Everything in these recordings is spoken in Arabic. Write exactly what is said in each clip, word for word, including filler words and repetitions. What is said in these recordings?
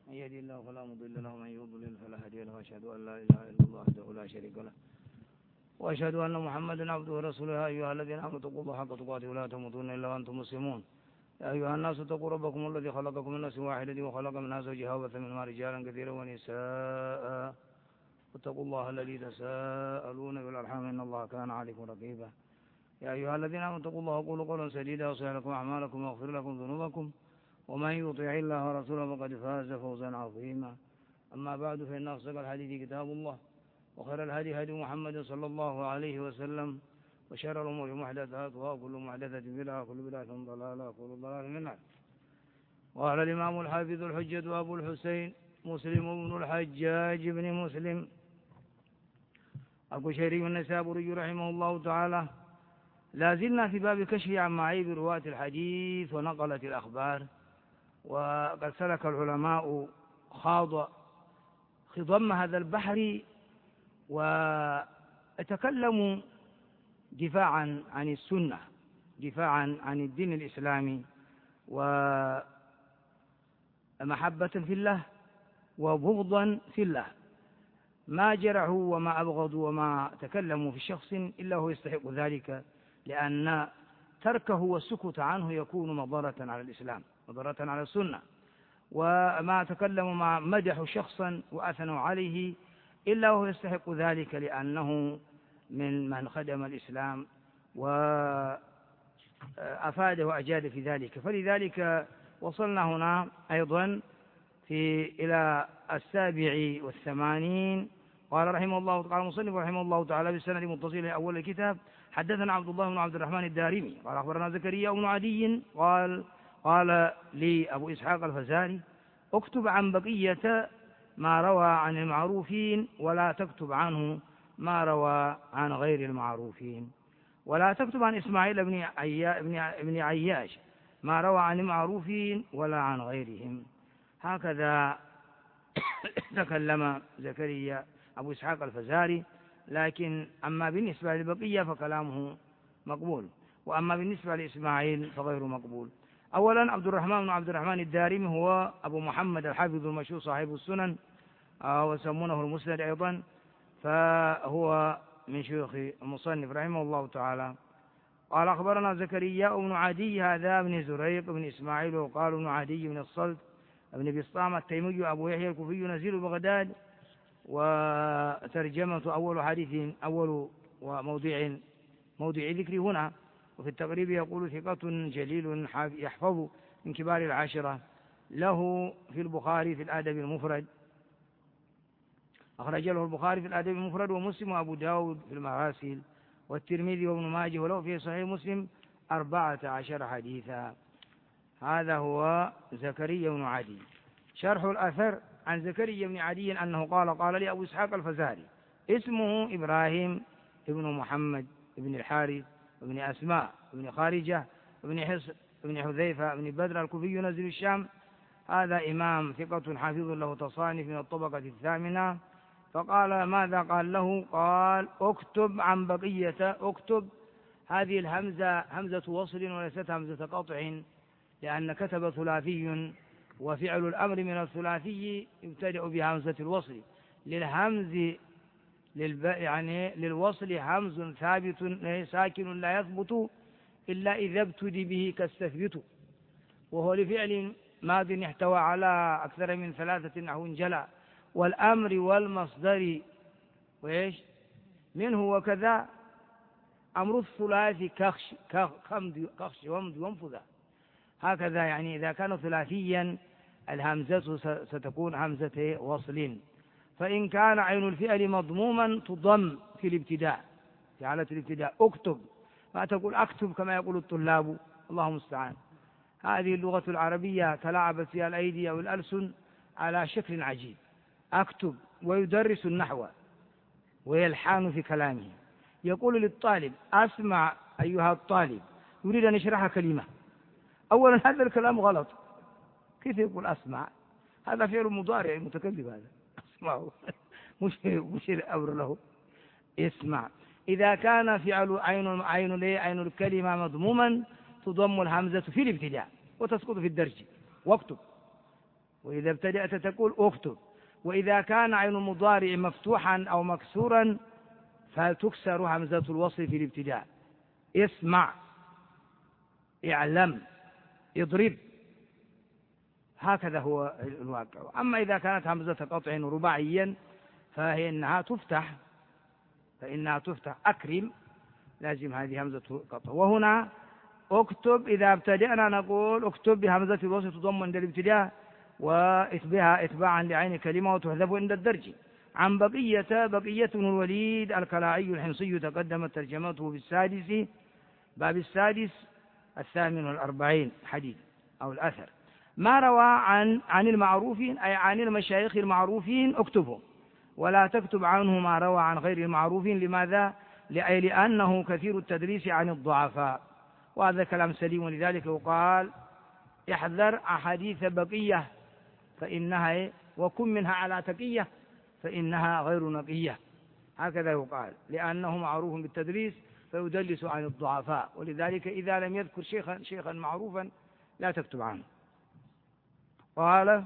من يهدي الله فلا مضل له ومن يضلل فلا هادي له واشهد ان لا اله الا الله وحده لا شريك له واشهد ان محمدا عبده ورسوله. يا ايها الذين امنوا اتقوا الله حق تقاته ولا تموتن الا وانتم مسلمون. يا ايها الناس اتقوا ربكم الذي خلقكم من نفس واحده وخلق منها زوجها وبث منهما رجالا كثيرا ونساء واتقوا الله الذي تساءلون به والارحام ان الله كان عليكم رقيبا. يا ايها الذين امنوا اتقوا الله وقولوا قولا سديدا يصلح لكم اعمالكم ويغفر لكم ذنوبكم ومن يطع الله ورسوله فقد فاز فوزا عظيما. اما بعد فان اصدق الحديث كتاب الله وخير الهدي هدي محمد صلى الله عليه وسلم وشر الامور محدثاتها وكل محدثه بدعه وكل بدعه ضلاله وكل ضلاله من النار. قال الامام الحافظ الحجه ابو الحسين مسلم بن الحجاج بن مسلم القشيري النسابوري رحمه الله تعالى: لا زلنا في باب كشف عن معايب رواة الحديث ونقلة الأخبار. وقد سلك العلماء خاض خضم هذا البحر وتكلموا دفاعا عن السنة، دفاعا عن الدين الإسلامي، ومحبة في الله وبغضا في الله. ما جرحوا وما أبغضوا وما تكلموا في شخص إلا هو يستحق ذلك، لأن تركه والسكوت عنه يكون مضرة على الإسلام، مضرة على السنة. وما تكلموا ما مدحوا شخصا وأثنوا عليه إلا هو يستحق ذلك، لأنه من من خدم الإسلام وأفاد وأجاد في ذلك. فلذلك وصلنا هنا أيضا في إلى السابع والثمانين. قال رحمه الله قال المصنف رحمه الله تعالى بالسند متصل أول الكتاب: حدثنا عبد الله بن عبد الرحمن الدارمي قال أخبرنا زكريا بن عدي قال قال لي أبو إسحاق الفزاري: اكتب عن بقية ما روى عن المعروفين ولا تكتب عنه ما روى عن غير المعروفين، ولا تكتب عن إسماعيل بن عيا بن عياش ما روى عن المعروفين ولا عن غيرهم. هكذا تكلم زكريا أبو إسحاق الفزاري. لكن أما بالنسبة للبقية فكلامه مقبول، وأما بالنسبة لإسماعيل فغير مقبول. أولا عبد الرحمن بن عبد الرحمن الدارمي هو أبو محمد الحافظ المشهور صاحب السنن وسمونه المسند أيضا، فهو من شيوخ المصنف رحمه الله تعالى. قال أخبرنا زكريا بن عدي هذا بن زريق بن إسماعيل وقال ابن عدي بن الصلت بن بسطام التيمي أبو يحيى الكوفي نزيل بغداد. وترجمة أول حديث أول وموضع موضع ذكر هنا. وفي التقريب يقول: ثقة جليل يحفظ من كبار العشرة، له في البخاري في الأدب المفرد، أخرج له البخاري في الأدب المفرد ومسلم وأبو داود في المراسيل والترمذي وابن ماجه، وله في صحيح مسلم أربعة عشر حديثا. هذا هو زكريا بن عدي. شرح الأثر عن زكريا بن عدي أنه قال قال لي أبو إسحاق الفزاري اسمه إبراهيم ابن محمد ابن الحارث ابن أسماء ابن خارجة ابن حص ابن حذيفة ابن بدر الكوفي ينزل الشام. هذا إمام ثقة حافظ له تصانيف من الطبقة الثامنة. فقال ماذا قال له؟ قال: اكتب عن بقية. اكتب هذه الهمزة همزة وصل وليست همزة قطع، لأن كتب ثلاثي، وفعل الأمر من الثلاثي يبتدأ بهمزة الوصل. للهمز للب... يعني للوصل همز ثابت ساكن لا يثبت إلا إذا ابتدي به كاستثبت، وهو لفعل ماض يحتوى على أكثر من ثلاثة نحو جلا، والأمر والمصدر وإيش منه، وكذا أمر الثلاثي كخش كخش ومد وانفذة. هكذا يعني إذا كان ثلاثيا الهمزة ستكون همزة وصل. فإن كان عين الفعل مضموما تضم في الابتداء، في حالة الابتداء. اكتب، ما تقول أكتب كما يقول الطلاب، الله المستعان. هذه اللغة العربية تلاعبت فيها الأيدي أو الألسن على شكل عجيب. أكتب ويدرس النحو ويلحان في كلامه. يقول للطالب: أسمع أيها الطالب، يريد أن يشرح كلمة. أولا هذا الكلام غلط، كيف يقول أسمع؟ هذا فعل مضارع متكلم، هذا اسمعه مش مش الأمر له. اسمع. إذا كان فعل عين عين عين الكلمة مضموما تضم الهمزة في الابتداء وتسقط في الدرج. واكتب وإذا ابتدأت تقول اكتب. وإذا كان عين المضارع مفتوحا أو مكسورا فتكسر همزة الوصل في الابتداء. اسمع، اعلم، اضرب، هكذا هو الواقع. أما إذا كانت همزة قطع رباعيا فإنها تفتح فإنها تفتح أكرم، لازم هذه همزة قطع. وهنا اكتب إذا ابتدأنا نقول اكتب بهمزة الوصل تضم عند الابتداء واتبعها اتباعا لعين كلمة وتحذف عند الدرج. عن بقية بقية بن الوليد الكلاعي الحمصي تقدمت ترجمته بالسادس باب السادس الثامن والأربعين حديث أو الأثر. ما روى عن عن المعروفين أي عن المشايخ المعروفين اكتبه، ولا تكتب عنه ما روى عن غير المعروفين. لماذا؟ لأي لأنه كثير التدريس عن الضعفاء، وهذا كلام سليم. ولذلك يقال احذر أحاديث بقية فإنها وكن منها على تقية فإنها غير نقية، هكذا يقال، لأنه معروف بالتدريس فيدلس عن الضعفاء. ولذلك إذا لم يذكر شيخا شيخا معروفا لا تكتب عنه. قال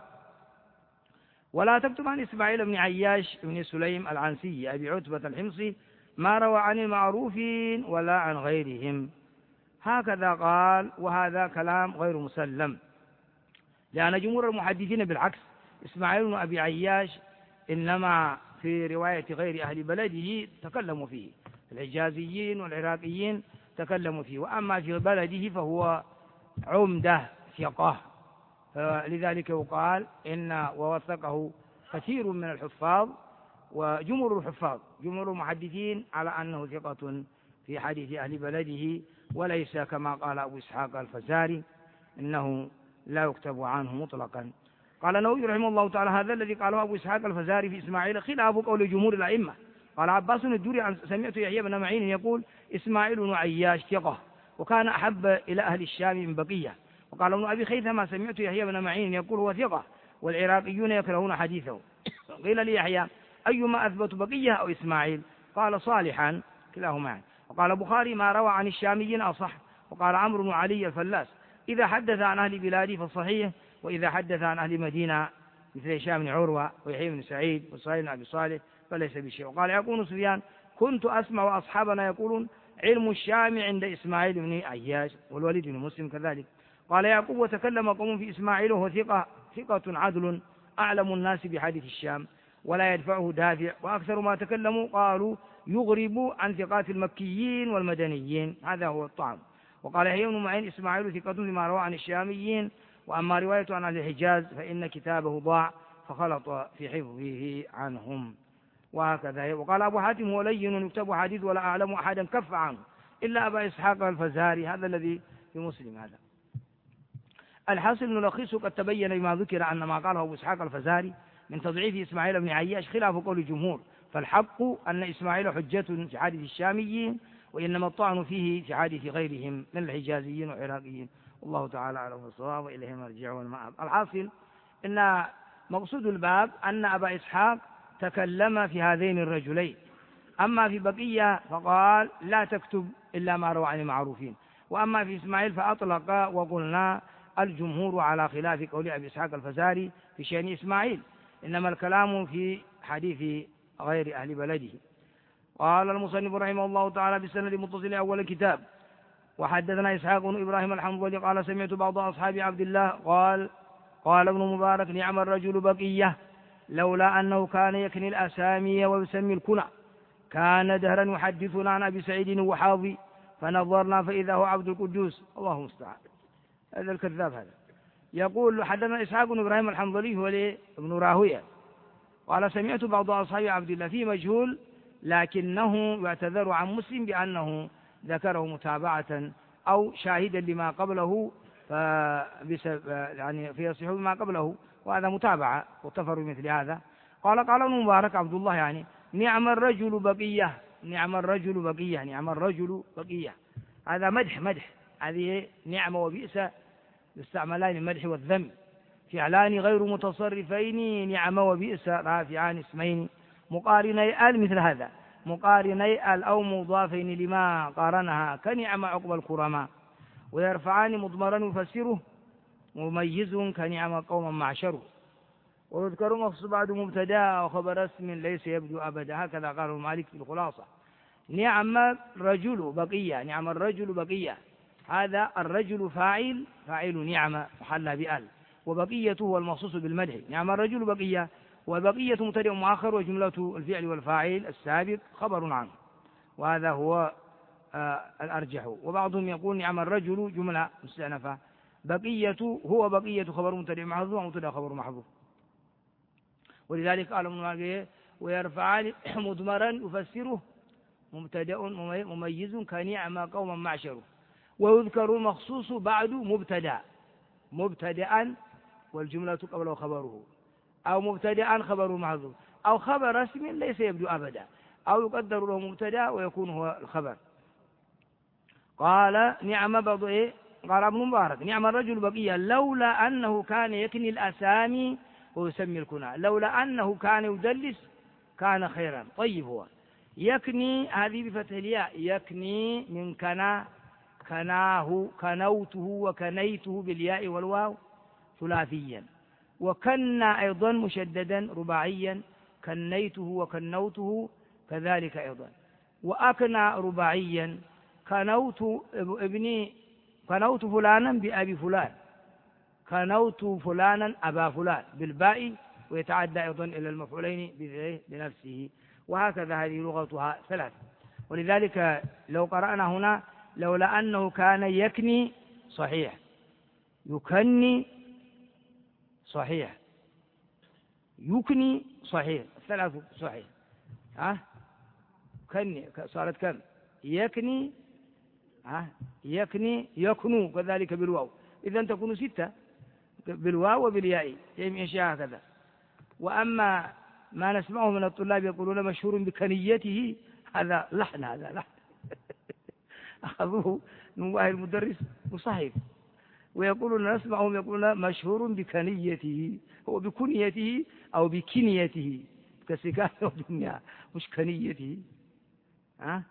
ولا تكتب عن إسماعيل بن عياش بن سليم العنسي أبي عتبة الحمصي ما روى عن المعروفين ولا عن غيرهم، هكذا قال. وهذا كلام غير مسلم، لأن جمهور المحدثين بالعكس، إسماعيل بن أبي عياش إنما في رواية غير أهل بلده تكلموا فيه، الحجازيين والعراقيين تكلموا فيه، وأما في بلده فهو عمدة ثقة، لذلك يقال إن ووثقه كثير من الحفاظ وجمهور الحفاظ جمهور المحدثين على أنه ثقة في حديث أهل بلده، وليس كما قال أبو إسحاق الفزاري إنه لا يكتب عنه مطلقا. قال النووي رحمه الله تعالى هذا الذي قاله أبو إسحاق الفزاري في إسماعيل خلاف قول جمهور الأئمة. قال عباس الدوري عن سمعت يحيى بن معين يقول إسماعيل بن عياش ثقة وكان أحب إلى أهل الشام من بقية. وقال ابن أبي خيثمة سمعت يحيى بن معين يقول هو ثقة والعراقيون يكرهون حديثه. قيل لي يحيى أيما أثبت بقية أو إسماعيل؟ قال صالحا كلاهما. وقال البخاري ما روى عن الشاميين أصح. وقال عمرو بن علي الفلاس إذا حدث عن أهل بلادي فالصحيح، وإذا حدث عن أهل مدينة مثل هشام بن عروة ويحيى بن سعيد وصهيب بن أبي صالح فليس بشيء. وقال يقول سفيان كنت أسمع أصحابنا يقولون علم الشام عند إسماعيل بن عياش والوليد بن مسلم كذلك. قال يعقوب وتكلم قوم في إسماعيل وهو ثقة ثقة عدل أعلم الناس بحديث الشام ولا يدفعه دافع، وأكثر ما تكلموا قالوا يغرب عن ثقات المكيين والمدنيين، هذا هو الطعم. وقال يحيى بن معين إسماعيل ثقة لما روى عن الشاميين، وأما رواية عن أهل الحجاز فإن كتابه ضاع فخلط في حفظه عنهم، وهكذا. وقال أبو حاتم هو لين يكتب حديث ولا أعلم أحدا كف عنه إلا أبا إسحاق الفزاري، هذا الذي في مسلم. هذا الحاصل نلخصه قد تبين بما ذكر أن ما قاله أبو إسحاق الفزاري من تضعيف إسماعيل بن عياش خلاف قول الجمهور، فالحق أن إسماعيل حجة في حديث الشاميين، وإنما الطعن فيه في حديث غيرهم من الحجازيين والعراقيين. والله تعالى أعلم بالصواب وإليه المرجع والمآب. الحاصل إن مقصود الباب أن أبا إسحاق تكلم في هذين الرجلين، أما في بقية فقال لا تكتب إلا ما روى عن المعروفين، وأما في إسماعيل فأطلق وقلنا الجمهور على خلاف قول أبي إسحاق الفزاري في شأن إسماعيل، إنما الكلام في حديث غير أهل بلده. قال المصنف رحمه الله تعالى بالسند متصل أول الكتاب وحدثنا إسحاق بن إبراهيم الحنظلي قال سمعت بعض أصحاب عبد الله قال قال ابن مبارك نعم الرجل بقية لولا أنه كان يكني الأسامي ويسمي الكنى كان دهرا يحدثنا عن أبي سعيد الوحاضي فنظرنا فإذا هو عبد القدوس. الله المستعان، هذا الكذاب هذا. يقول حدثنا إسحاق بن إبراهيم الحنظلي هو ابن راهويه قال سمعت بعض أصحاب عبد الله في مجهول لكنه يعتذر عن مسلم بأنه ذكره متابعة أو شاهدا لما قبله يعني فيصح بما قبله، وهذا متابعة واغتفر مثل هذا. قال قال ابن مبارك عبد الله يعني نعم الرجل بقية نعم الرجل بقية نعم الرجل بقية، هذا مدح مدح، هذه نعمة وبئس يستعملان المدح والذم، فعلان غير متصرفين نعمة وبئس رافعان اسمين مقارني آل مثل هذا مقارني آل أو مضافين لما قارنها كنعم عقب الكرماء، ويرفعان مضمرا يفسره مميز كنعم قوما معشره، ويذكر مخصوص بعد مبتدا وخبر اسم ليس يبدو أبدا، هكذا قاله مالك في الخلاصة. نعم الرجل بقية، نعم الرجل بقية، هذا الرجل فاعل فاعل نعم محلى بأل، وبقيته هو المخصوص بالمدح. نعم الرجل بقية، وبقية مبتدأ مؤخر، وجملة الفعل والفاعل السابق خبر عنه، وهذا هو آه الأرجح. وبعضهم يقول نعم الرجل جملة مستأنفة، بقية هو بقية خبر مبتدأ محذوف ومبتدأ خبر محذوف. ولذلك قال ابن مالك ويرفعان مضمرا يفسره مبتدأ مميز كنعم قوما معشره، ويذكر المخصوص بعد مبتدأ مبتدأ والجملة قبله خبره، أو مبتدأ خبره محذوف، أو خبر اسم ليس يبدو أبدا، أو يقدر له مبتدأ ويكون هو الخبر. قال نعم بعض إيه؟ قال ابن مبارك نعم الرجل بقية لولا أنه كان يكني الأسامي ويسمي الكنى، لولا أنه كان يدلس كان خيرا. طيب هو يكني هذه بفتح الياء، يكني من كنا، كناه كنوته وكنيته بالياء والواو ثلاثيا، وكنا أيضا مشددا رباعيا، كنيته وكنوته كذلك أيضا، وأكنى رباعيا، كنوت ابني كنوت فلانا بأبي فلان، كنوت فلانا أبا فلان بالباء، ويتعدى أيضا إلى المفعولين بنفسه. وهكذا هذه لغتها ثلاث. ولذلك لو قرأنا هنا لولا أنه كان يكني صحيح، يكني صحيح، يكني صحيح، الثلاث صحيح. ها كني صارت كم؟ يكني، ها يكني يكنو كذلك بالواو، إذا تكون ستة بالواو وبالياء يمشي هكذا. وأما ما نسمعه من الطلاب يقولون مشهور بكنيته، هذا لحن، هذا لحن أخذوه من واحد المدرس مصحف، ويقولون نسمعهم يقولون مشهور بكنيته، هو بكنيته أو بكنيته كسكان الدنيا، مش كنيته. ها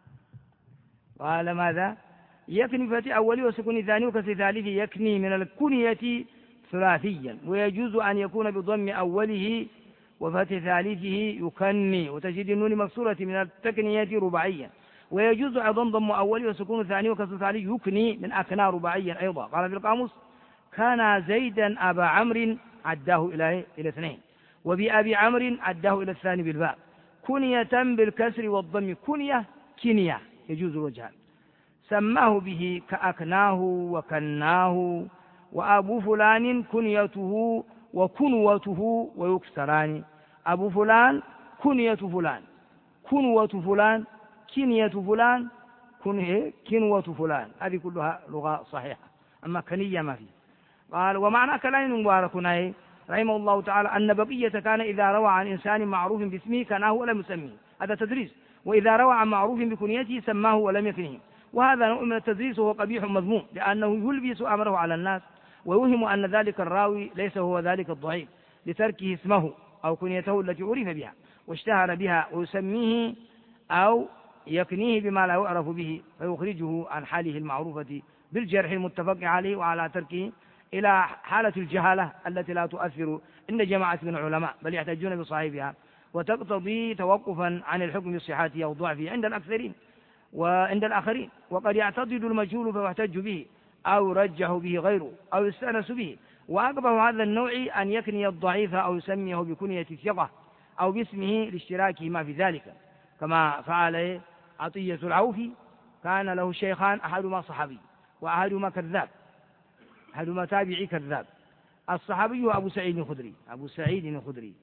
قال ماذا؟ يكني فتح أولي وسكون ثاني وكسر ثالث، يكني من الكنية ثلاثيا، ويجوز أن يكون بضم أوله وفتح ثالثه يكني، وتجد النون مكسورة من التكنية رباعيا، ويجوز أيضا ضم أوله وسكون ثاني وكسر ثالث يكني من أكنى رباعيا أيضا. قال في القاموس كان زيدا أبا عمرو عداه إلى إلى اثنين، وبأبي عمرو عداه إلى الثاني بالباء، كنية بالكسر والضم، كنية كنية يجوز الوجهان، سماه به كأكناه وكناه، وأبو فلان كنيته وكنوته ويكسران، أبو فلان كنية فلان، كنوة فلان، كنية فلان، كنوة فلان، هذه كلها لغة صحيحة، أما كنية ما فيه. قال ومعنى كلام مبارك رحمه الله تعالى أن بقية كان إذا روى عن إنسان معروف باسمه كناه ولم يسميه، هذا تدريس، وإذا روى عن معروف بكنيته سماه ولم يكنه، وهذا نوع من التدريس وهو قبيح مذموم، لأنه يلبس أمره على الناس ويوهم أن ذلك الراوي ليس هو ذلك الضعيف لتركه اسمه أو كنيته التي عرف بها واشتهر بها، ويسميه أو يكنيه بما لا يعرف به، فيخرجه عن حاله المعروفة بالجرح المتفق عليه وعلى تركه إلى حالة الجهالة التي لا تؤثر عند جماعة من العلماء بل يحتجون بصاحبها، وتقتضي توقفا عن الحكم بصحته أو ضعفه عند الأكثرين وعند الآخرين، وقد يعتضد المجهول فيحتج به أو يرجح به غيره أو يستأنس به. وأقبح هذا النوع أن يكني الضعيف أو يسميه بكنية الثقة أو باسمه لاشتراكه ما في ذلك، كما فعل عطية العوفي، كان له شيخان أحدهما صحابي وأحدهما كذاب، أحدهما تابعي كذاب، الصحابي هو أبو سعيد الخدري أبو سعيد الخدري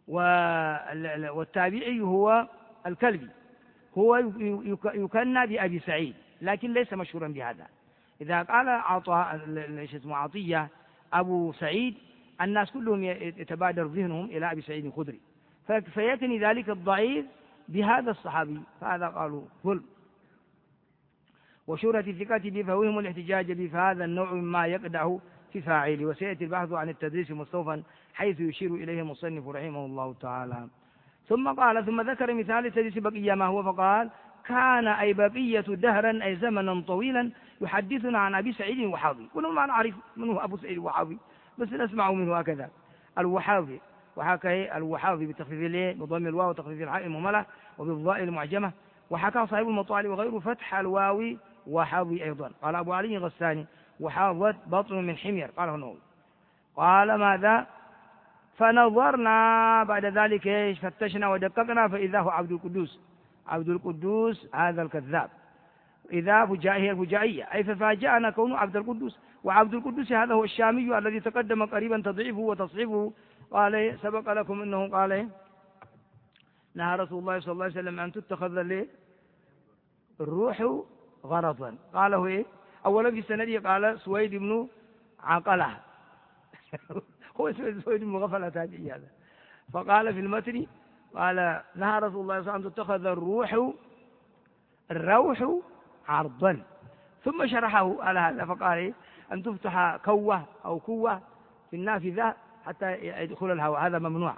والتابعي هو الكلبي، هو يكنى بأبي سعيد لكن ليس مشهورا بهذا. إذا قال عطاء اسمه عطية أبو سعيد الناس كلهم يتبادر ذهنهم إلى أبي سعيد الخدري، فيكني ذلك الضعيف بهذا الصحابي، فهذا قالوا ظلم. وشهرة الثقة به فوهم الاحتجاج به، فهذا النوع مما يقدح في فاعله. وسيأتي البحث عن التدريس مستوفا حيث يشير إليه المصنف رحمه الله تعالى. ثم قال ثم ذكر مثال التدريس بقية ما هو، فقال كان أي بقية دهرا أي زمنا طويلا يحدثنا عن أبي سعيد الوحاضي، كل ما نعرف منه أبو سعيد الوحاضي بس نسمع منه هكذا الوحاضي، وحكى الوحاضي بتخفيف الايه بضم الواو وتخفيف الحاء المهملة وبالضاء المعجمة، وحكى صاحب المطالع وغيره فتح الواو وحاضي أيضا. قال أبو علي غساني وحاضت بطن من حمير، قاله النووي. قال ماذا؟ فنظرنا بعد ذلك ايش فتشنا ودققنا فإذا هو عبد القدوس. عبد القدوس هذا الكذاب، إذا فجائه الفجائية أي ففاجأنا كونه عبد القدوس. وعبد القدوس هذا هو الشامي الذي تقدم قريبا تضعيفه وتصحيفه. قال سبق لكم أنه قال نهى رسول الله صلى الله عليه وسلم أن تتخذ ليه الروح غرضا. قاله إيه أولا في سنده قال سويد بن عقلة هو سويد بن غفلة تاجي هذا. فقال في المتن قال نهى رسول الله صلى الله عليه وسلم أن تتخذ الروح الروح عرضا، ثم شرحه على هذا فقال إيه أن تفتح كوة أو كوة في النافذة حتى يدخل الهواء، هذا ممنوع.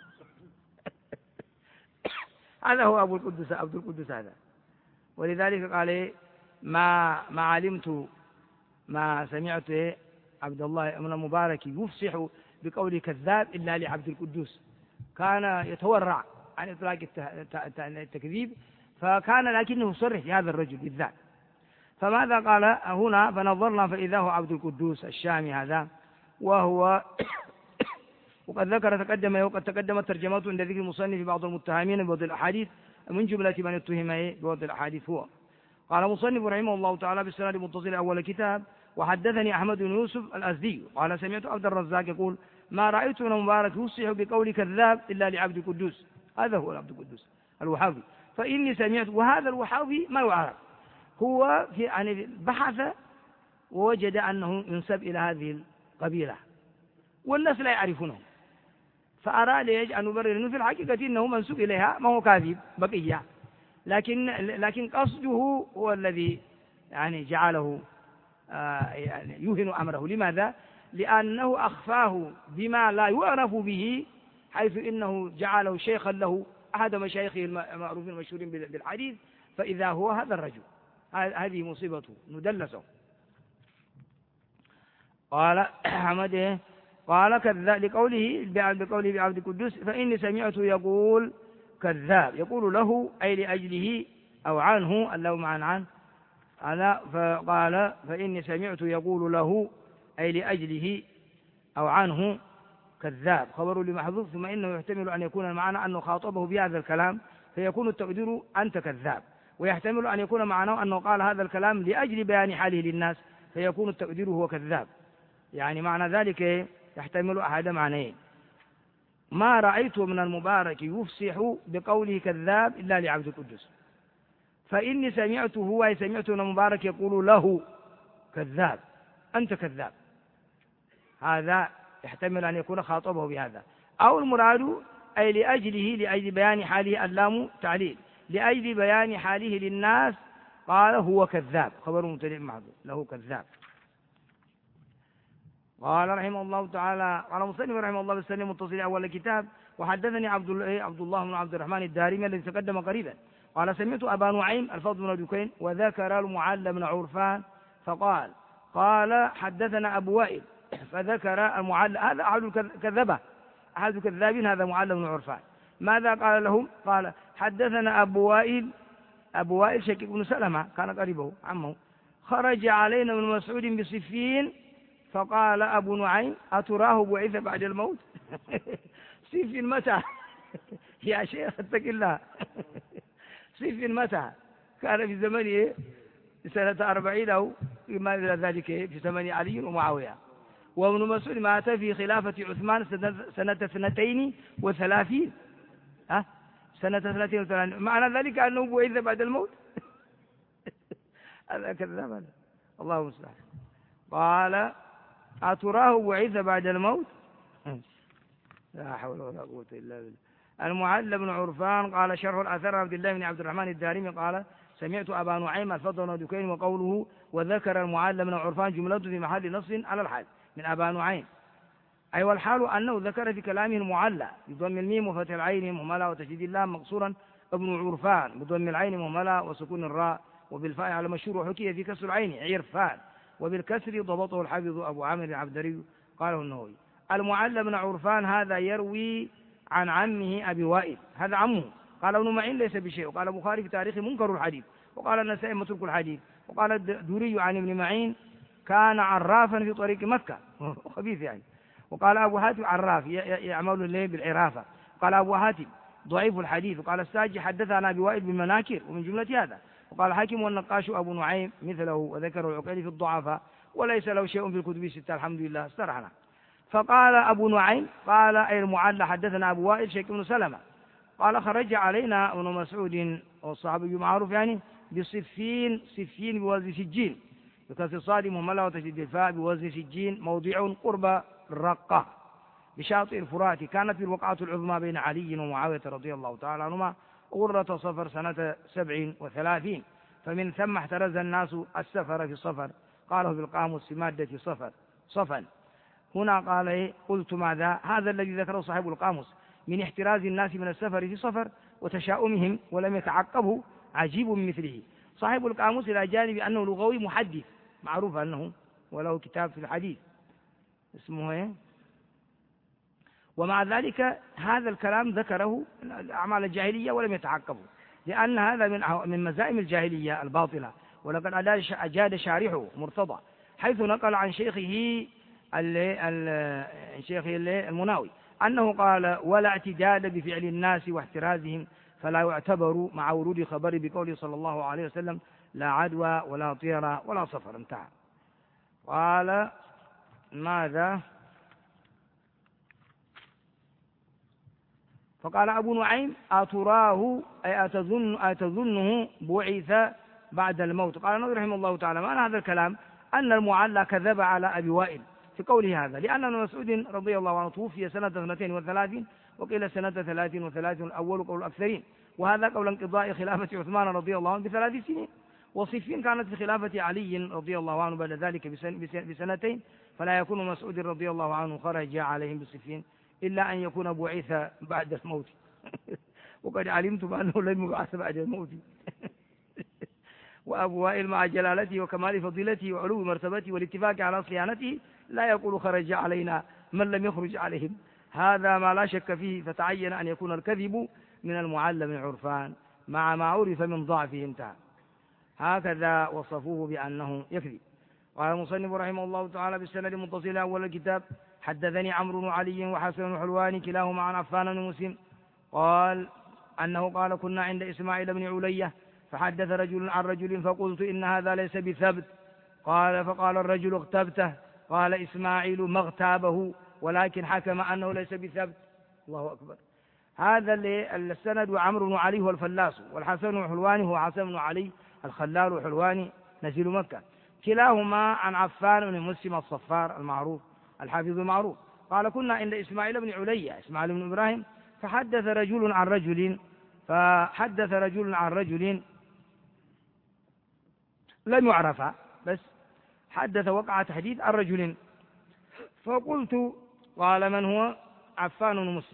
هذا هو أبو القدس عبد القدس هذا. ولذلك قال إيه ما ما علمت ما سمعت إيه عبد الله من المبارك يفصح بقول كذاب إلا لعبد القدوس، كان يتورع عن إطلاق التكذيب، فكان لكنه صرح في هذا الرجل بالذات. فماذا قال هنا؟ فنظرنا فإذا هو عبد القدوس الشامي هذا، وهو وقد ذكر تقدم وقد تقدمت ترجمته عند ذكر المصنف في بعض المتهمين بوضع الأحاديث، من جملة من اتهم بوضع الأحاديث هو. قال مصنف رحمه الله تعالى بالسند المتصل أول كتاب وحدثني أحمد بن يوسف الأزدي قال سمعت عبد الرزاق يقول ما رأيت من مبارك يصيح بقول كذاب إلا لعبد القدوس. هذا هو عبد القدوس الوحاضي. فإني سمعت، وهذا الوحاضي ما يعرف، هو في يعني بحث ووجد أنه ينسب إلى هذه القبيلة والناس لا يعرفونه، فأراد أن يبرر أنه في الحقيقة أنه منسوب إليها، ما هو كاذب بقية، لكن لكن قصده هو الذي يعني جعله آه يعني يوهن أمره. لماذا؟ لأنه أخفاه بما لا يعرف به، حيث إنه جعله شيخا له أحد مشايخه المعروفين المشهورين بالحديث، فإذا هو هذا الرجل. هذه مصيبته ندلسه. قال حمده قال كذاب لقوله بقوله بعبد القدوس فإني سمعته يقول كذاب، يقول له أي لأجله أو عنه اللوم عن عنه أنا. فقال فإني سمعته يقول له أي لأجله أو عنه كذاب خبر لمحذوف، ثم إنه يحتمل أن يكون المعنى أنه خاطبه بهذا الكلام فيكون التقدير أنت كذاب، ويحتمل أن يكون معناه أنه قال هذا الكلام لأجل بيان حاله للناس فيكون التقدير هو كذاب. يعني معنى ذلك يحتمل أحد معنيين. ما رأيت من المبارك يفصح بقوله كذاب إلا لعبد القدوس، فإني سمعته هو سمعت من المبارك يقول له كذاب أنت كذاب، هذا يحتمل أن يكون خاطبه بهذا، أو المراد أي لأجله لأجل بيان حاله اللام تعليل لأجل بيان حاله للناس قال هو كذاب خبر مبتدئ محذوف له كذاب. قال رحمه الله تعالى قال مصنف رحمه الله بالسنة المتصل أول كتاب وحدثني عبد الله عبد الله بن عبد الرحمن الدارمي الذي تقدم قريبا قال سمعت أبا نعيم الفضل بن دكين وذكر المعلى بن عرفان فقال قال حدثنا أبو وائل فذكر المعلى، هذا أحد الكذبة أحد الكذابين هذا معلى بن عرفان. ماذا قال لهم؟ قال حدثنا أبو وائل أبو وائل شقيق بن سلمة كان قريبه عمه خرج علينا من مسعود بصفين فقال أبو نعيم أتراه بعث بعد الموت؟ صفين متى يا شيخ اتق الله؟ صفين متى؟ كان في زمن سنة أربعين أو ما إلى ذلك في زمن علي ومعاوية، وابن مسعود مات في خلافة عثمان سنة اثنتين وثلاثين ها سنة اثنتين وثلاثين، معنى ذلك أنه بعث بعد الموت. هذا كذاب هذا الله المستعان. قال أتراه بعث بعد الموت؟ لا حول ولا قوة إلا بالله. المعلى بن عرفان قال شرح الأثر عبد الله بن عبد الرحمن الدارمي قال سمعت أبا نعيم الفضل بن دكين وقوله وذكر المعلى بن عرفان جملته في محل نص على الحال من أبا نعيم، أي والحال أنه ذكر في كلامه المعلى بضم الميم وفتح العين مهملة وتشديد اللام مقصورا ابن عرفان بضم العين مهملة وسكون الراء وبالفاء على مشهور وحكي في كسر العين عرفان وبالكسر ضبطه الحافظ أبو عامر العبدري قاله النووي. المعلى بن عرفان هذا يروي عن عمه أبي وائل، هذا عمه. قال ابن معين ليس بشيء، وقال البخاري في تاريخه منكر الحديث، وقال النسائي مترك الحديث، وقال الدوري عن ابن معين كان عرافا في طريق مكة خبيث يعني. وقال أبو حاتم عراف يعمل الليل بالعرافة. قال أبو حاتم ضعيف الحديث. وقال الساجي حدثنا أبي وائل بالمناكر ومن جملة هذا. وقال الحاكم والنقاش أبو نعيم مثله، وذكر العقيلي في الضعفاء وليس له شيء في الكتب الستة الحمد لله استرحنا. فقال أبو نعيم قال أي المعلى حدثنا أبو وائل شيخ بن سلمة قال خرج علينا ابن مسعود والصحابي معروف يعني بصفين، صفين بوزن سجين بكسر صاد مهملة وتشديد الفاء بوزن سجين، موضع قرب الرقة بشاطئ الفرات. كانت الوقعة العظمى بين علي ومعاوية رضي الله تعالى عنهما غرة صفر سنة سبع وثلاثين، فمن ثم احترز الناس السفر في الصفر، قاله في القاموس في مادة صفر صفا. هنا قال إيه؟ قلت ماذا؟ هذا الذي ذكره صاحب القاموس من احتراز الناس من السفر في صفر وتشاؤمهم ولم يتعقبه عجيب مثله. صاحب القاموس إلى جانب أنه لغوي محدث معروف أنه وله كتاب في الحديث اسمه إيه؟ ومع ذلك هذا الكلام ذكره أعمال الجاهلية ولم يتعقبه، لأن هذا من من مزائم الجاهلية الباطلة. ولقد أجاد شارحه مرتضى حيث نقل عن شيخه شيخه المناوي أنه قال ولا اعتداد بفعل الناس واحترازهم فلا يعتبر مع ورود خبر بقوله صلى الله عليه وسلم لا عدوى ولا طيرة ولا صفر. انتهى. قال ماذا؟ فقال أبو نعيم أتراه أي أتظن أتظنه بعث بعد الموت. قال النووي رحمه الله تعالى معنى هذا الكلام أن المعلى كذب على أبي وائل في قوله هذا، لأن ابن مسعود رضي الله عنه توفي سنة اثنتين وثلاثين وقيل سنة ثلاثين وثلاثين الأول قول الأكثرين، وهذا قول انقضاء خلافة عثمان رضي الله عنه بثلاث سنين. وصفين كانت في خلافة علي رضي الله عنه بعد ذلك بسنتين، فلا يكون مسعود رضي الله عنه خرج عليهم بصفين إلا أن يكون بعث بعد الموت وقد علمت بأنه لم يبعث بعد الموت وأبو وائل مع جلالته وكمال فضيلته وعلو مرتبته والاتفاق على صيانته لا يقول خرج علينا من لم يخرج عليهم، هذا ما لا شك فيه. فتعين أن يكون الكذب من المعلى بن عرفان مع ما عرف من ضعفه. انتهى. هكذا وصفوه بأنه يكذب. قال المصنف رحمه الله تعالى بالسند المتصل أول الكتاب حدثني عمرو بن علي وحسن الحلواني كلاهما عن عفان بن مسلم قال أنه قال كنا عند إسماعيل بن علية فحدث رجل عن رجل فقلت إن هذا ليس بثبت، قال فقال الرجل اغتبته، قال إسماعيل ما اغتابه ولكن حكم أنه ليس بثبت. الله أكبر. هذا السند وعمرو بن علي هو الفلاس، والحسن بن حلواني هو حسن بن علي الخلال وحلواني نزيل مكة، كلاهما عن عفان بن مسلم الصفار المعروف الحافظ المعروف. قال كنا عند إسماعيل بن علية إسماعيل بن إبراهيم فحدث رجل عن رجل فحدث رجل عن رجل لم يعرف، بس حدث وقع حديث عن رجل، فقلت قال من هو؟ عفان بن مسلم.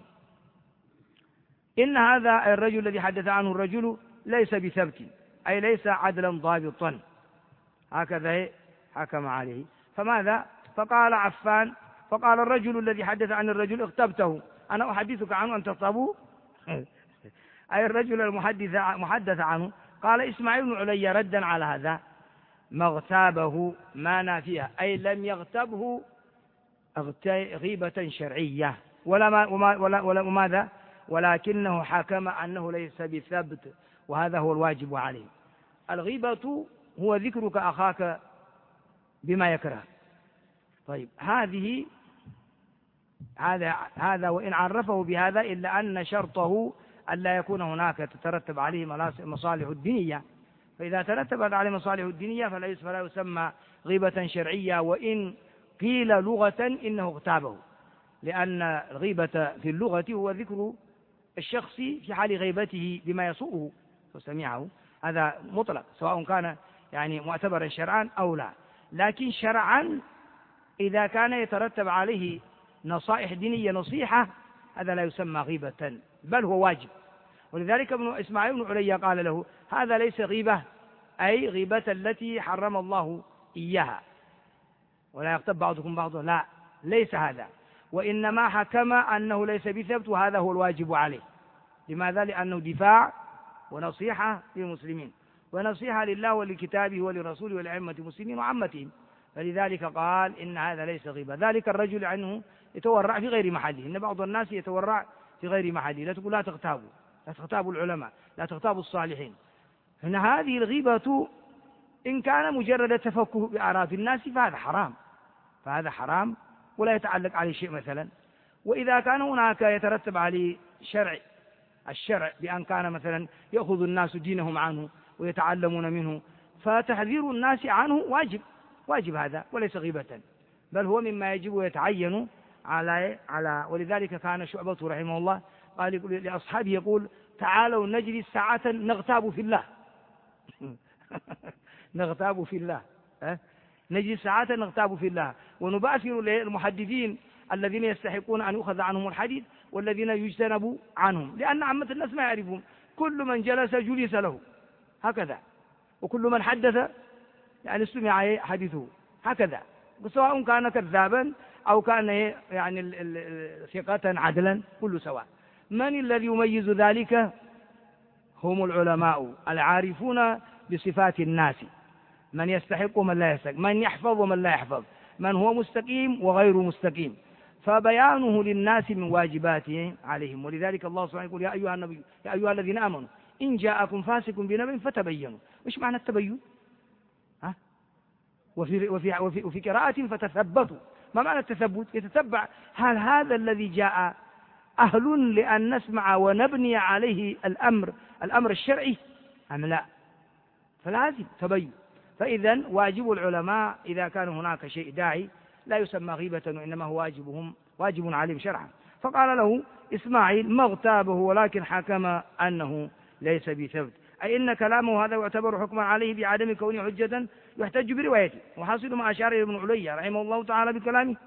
إن هذا الرجل الذي حدث عنه الرجل ليس بثبت أي ليس عدلا ضابطا، هكذا حكم عليه. فماذا؟ فقال عفان فقال الرجل الذي حدث عن الرجل اغتبته، أنا أحدثك عنه أن تغتابه أي الرجل المحدث محدث عنه. قال إسماعيل بن علي ردا على هذا ما اغتابه ما نافيها أي لم يغتبه غيبة شرعية ولا ما وما ولا ولا وماذا ولكنه حكم أنه ليس بثبت، وهذا هو الواجب عليه. الغيبة هو ذكرك أخاك بما يكره. طيب هذه هذا هذا وإن عرفه بهذا إلا أن شرطه ألا يكون هناك تترتب عليه مصالح الدينية، فإذا ترتبت عليه مصالح الدينية فلا يسمى غيبة شرعية، وإن قيل لغة إنه اغتابه، لأن الغيبة في اللغة هو ذكر الشخص في حال غيبته بما يسوءه وسمعه، هذا مطلق سواء كان يعني معتبرا شرعا أو لا. لكن شرعا إذا كان يترتب عليه نصائح دينية نصيحة هذا لا يسمى غيبة بل هو واجب. ولذلك ابن إسماعيل بن علي قال له هذا ليس غيبة أي غيبة التي حرم الله إياها ولا يغتب بعضكم بعضا، لا ليس هذا. وإنما حكم أنه ليس بثبت، وهذا هو الواجب عليه. لماذا؟ لأنه دفاع ونصيحة للمسلمين، ونصيحة لله ولكتابه ولرسوله ولأئمة المسلمين وعامتهم. فلذلك قال إن هذا ليس غيبة. ذلك الرجل عنه يتورع في غير محله. إن بعض الناس يتورع في غير محله. لا تقول لا تغتابوا، لا تغتابوا العلماء، لا تغتابوا الصالحين. هنا هذه الغيبة إن كان مجرد تفكه بأعراض الناس فهذا حرام، فهذا حرام ولا يتعلق عليه شيء مثلا. وإذا كان هناك يترتب عليه شرع الشرع بأن كان مثلا يأخذ الناس دينهم عنه ويتعلمون منه، فتحذير الناس عنه واجب، واجب هذا وليس غيبة، بل هو مما يجب ويتعين على على ولذلك كان شعبة رحمه الله قال لأصحابه يقول: تعالوا نجلس ساعة نغتاب في الله. نغتاب في الله، أه؟ نجلس ساعة نغتاب في الله، ونباشر المحدثين الذين يستحقون أن يؤخذ عنهم الحديث والذين يجتنب عنهم، لأن عامة الناس ما يعرفون. كل من جلس جلس له هكذا، وكل من حدث يعني سمع حديثه هكذا، سواء كان كذابا أو كان يعني ثقة عدلا، كل سواء. من الذي يميز ذلك؟ هم العلماء العارفون بصفات الناس، من يستحق ومن لا يستحق، من يحفظ ومن لا يحفظ، من هو مستقيم وغير مستقيم، فبيانه للناس من واجباته عليهم. ولذلك الله سبحانه يقول: يا أيها النبي يا أيها الذين آمنوا إن جاءكم فاسق بنبأ فتبينوا. إيش معنى التبين؟ ها؟ وفي, وفي, وفي, وفي قراءة فتثبتوا. ما معنى التثبت؟ يتتبع هل هذا الذي جاء أهل لأن نسمع ونبني عليه الأمر الأمر الشرعي أم لا؟ فلازم تبين. فإذا واجب العلماء إذا كان هناك شيء داعي لا يسمى غيبة، وإنما هو واجبهم واجب عليهم شرعا. فقال له إسماعيل: ما اغتابه ولكن حكم أنه ليس بثبت، أي إن كلامه هذا يعتبر حكما عليه بعدم كونه حجة يحتج بروايته. وحاصل ما أشار إلى ابن علي رحمه الله تعالى بكلامه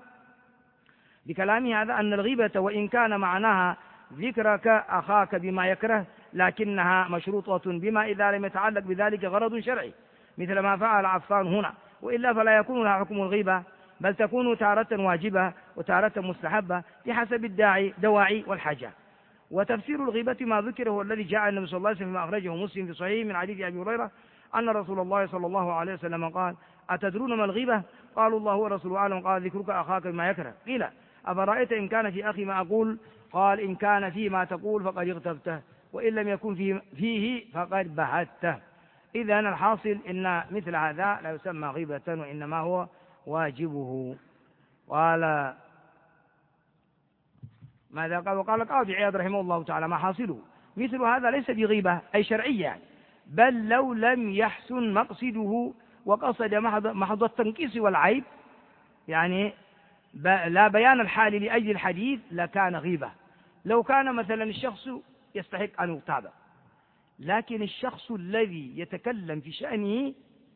بكلامه هذا أن الغيبة وإن كان معناها ذكرك أخاك بما يكره، لكنها مشروطة بما إذا لم يتعلق بذلك غرض شرعي، مثل ما فعل عفان هنا، وإلا فلا يكون لها حكم الغيبة، بل تكون تارة واجبة وتارة مستحبة بحسب الداعي دواعي والحاجة. وتفسير الغيبة ما ذكره هو الذي جاء النبي صلى الله عليه وسلم ما أخرجه مسلم في صحيح من حديث أبي هريرة أن رسول الله صلى الله عليه وسلم قال: أتدرون ما الغيبة؟ قالوا: الله ورسوله أعلم. قال: ذكرك أخاك بما يكره. قيل: أفرأيت إن كان في أخي ما أقول؟ قال: إن كان فيه ما تقول فقد اغتبته، وإن لم يكن فيه, فيه فقد بهته. إذن الحاصل إن مثل هذا لا يسمى غيبة، وإنما هو واجبه. قال ماذا قال؟ وقال القاضي عياض رحمه الله تعالى: ما حاصله مثل هذا ليس بغيبة أي شرعية يعني، بل لو لم يحسن مقصده وقصد محض التنقيص والعيب، يعني لا بيان الحال لأجل الحديث، لكان غيبة. لو كان مثلا الشخص يستحق أن يغتاب، لكن الشخص الذي يتكلم في شأنه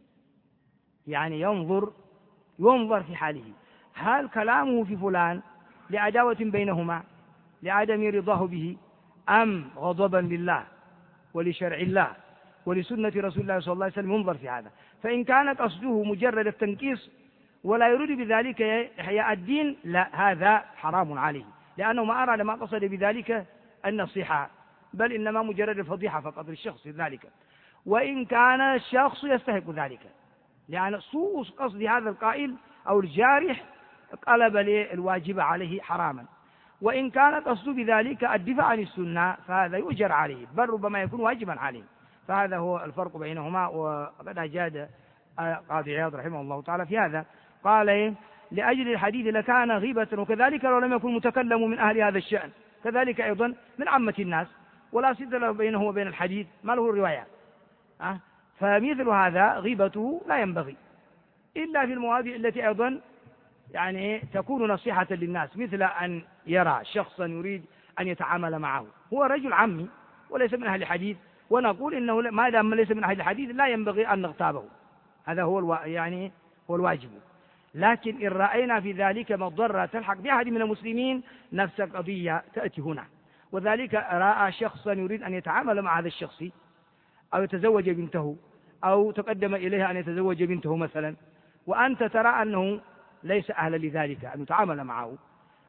يعني ينظر ينظر في حاله، هل كلامه في فلان لعداوة بينهما لعدم رضاه به، أم غضبا لله ولشرع الله ولسنة رسول الله صلى الله عليه وسلم، ينظر في هذا. فإن كان قصده مجرد التنكيص ولا يريد بذلك إحياء الدين، لا، هذا حرام عليه، لأنه ما أراد ما قصد بذلك النصيحة، بل إنما مجرد الفضيحة فقط للشخص ذلك. وإن كان الشخص يستحق ذلك، لأن سوء قصد هذا القائل أو الجارح قلب الواجب عليه حراما. وإن كان قصده بذلك الدفاع عن السنة فهذا يؤجر عليه، بل ربما يكون واجبا عليه. فهذا هو الفرق بينهما. وقد أجاد قاضي عياض رحمه الله تعالى في هذا، قال: لأجل الحديث لكان غيبة، وكذلك لو لم يكن متكلم من أهل هذا الشأن، كذلك أيضا من عامة الناس، ولا صلة له بينه وبين الحديث، ما له الرواية. أه؟ فمثل هذا غيبته لا ينبغي إلا في المواضع التي أيضا يعني تكون نصيحة للناس، مثل أن يرى شخصا يريد أن يتعامل معه، هو رجل عمي وليس من أهل الحديث، ونقول إنه ما دام ليس من أهل الحديث لا ينبغي أن نغتابه، هذا هو الوا... يعني هو الواجب. لكن إن رأينا في ذلك مضرة تلحق بأحد من المسلمين، نفس القضية تأتي هنا. وذلك رأى شخصا يريد أن يتعامل مع هذا الشخص أو يتزوج بنته، أو تقدم إليها أن يتزوج بنته مثلا، وأنت ترى أنه ليس أهلا لذلك أن يتعامل معه،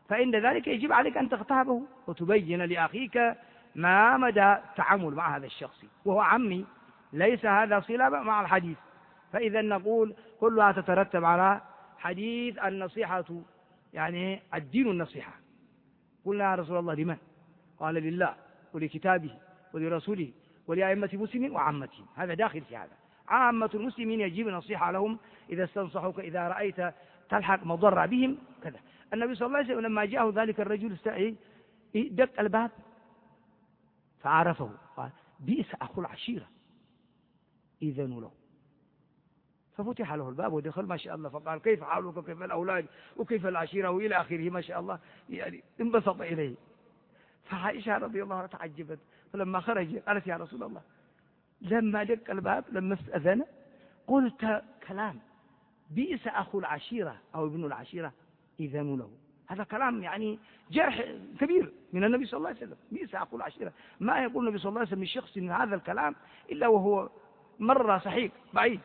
فإن ذلك يجب عليك أن تغتابه وتبين لأخيك ما مدى التعامل مع هذا الشخص، وهو عمي، ليس هذا صلة مع الحديث. فإذا نقول كلها تترتب على حديث النصيحة، يعني الدين النصيحة. قلنا يا رسول الله لمن؟ قال لله ولكتابه ولرسوله ولأئمة المسلمين وعامتهم. هذا داخل في هذا. عامة المسلمين يجب النصيحة لهم إذا استنصحوك، إذا رأيت تلحق مضر بهم كذا. النبي صلى الله عليه وسلم لما جاءه ذلك الرجل دق الباب فعرفه، قال بئس أخو العشيرة إذن له. ففتح له الباب ودخل ما شاء الله، فقال كيف حالك وكيف الأولاد وكيف العشيرة وإلى آخره ما شاء الله، يعني انبسط إليه. فعائشة رضي الله عنها تعجبت، فلما خرج قالت يا رسول الله لما دق الباب لما استأذن قلت كلام بئس أخو العشيرة أو ابن العشيرة إذن له. هذا كلام يعني جرح كبير من النبي صلى الله عليه وسلم. بئس أخو العشيرة، ما يقول النبي صلى الله عليه وسلم للشخص من هذا الكلام إلا وهو مرة صحيح بعيد.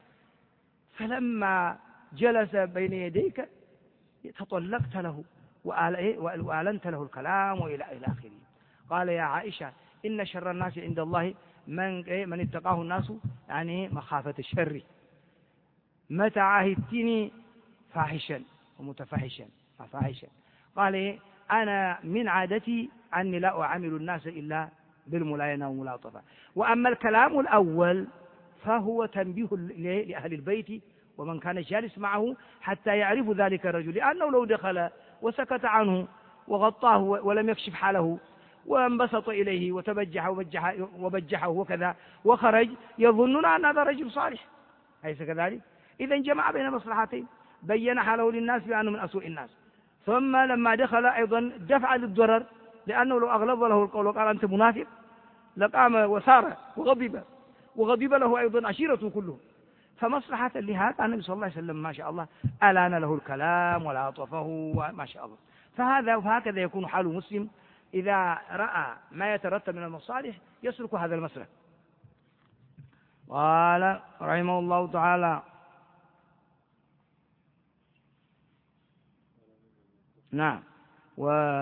فلما جلس بين يديك تطلقت له وأعلنت له الكلام وإلى آخره. قال يا عائشة إن شر الناس عند الله من من اتقاه الناس، يعني مخافة الشر. متى عاهدتني فاحشا ومتفحشا فاحشا؟ قال أنا من عادتي أني لا أعامل الناس إلا بالملاينة والملاطفة. وأما الكلام الأول فهو تنبيه لأهل البيت ومن كان جالس معه حتى يعرف ذلك الرجل، لأنه لو دخل وسكت عنه وغطاه ولم يكشف حاله وانبسط إليه وتبجح وبجحه وكذا وخرج يظنون أن هذا رجل صالح، أليس كذلك؟ إذن جمع بين مصلحتين، بين حاله للناس بأنه من أسوء الناس، ثم لما دخل أيضا دفع للضرر، لأنه لو أغلظ له القول وقال أنت منافق لقام وسار وغضب وغضب له أيضا عشيرته كلهم. فمصلحة لهذا النبي صلى الله عليه وسلم ما شاء الله ألان له الكلام ولاطفه وما شاء الله. فهذا وهكذا يكون حال مسلم إذا رأى ما يترتب من المصالح يسلك هذا المسلك. قال رحمه الله تعالى نعم و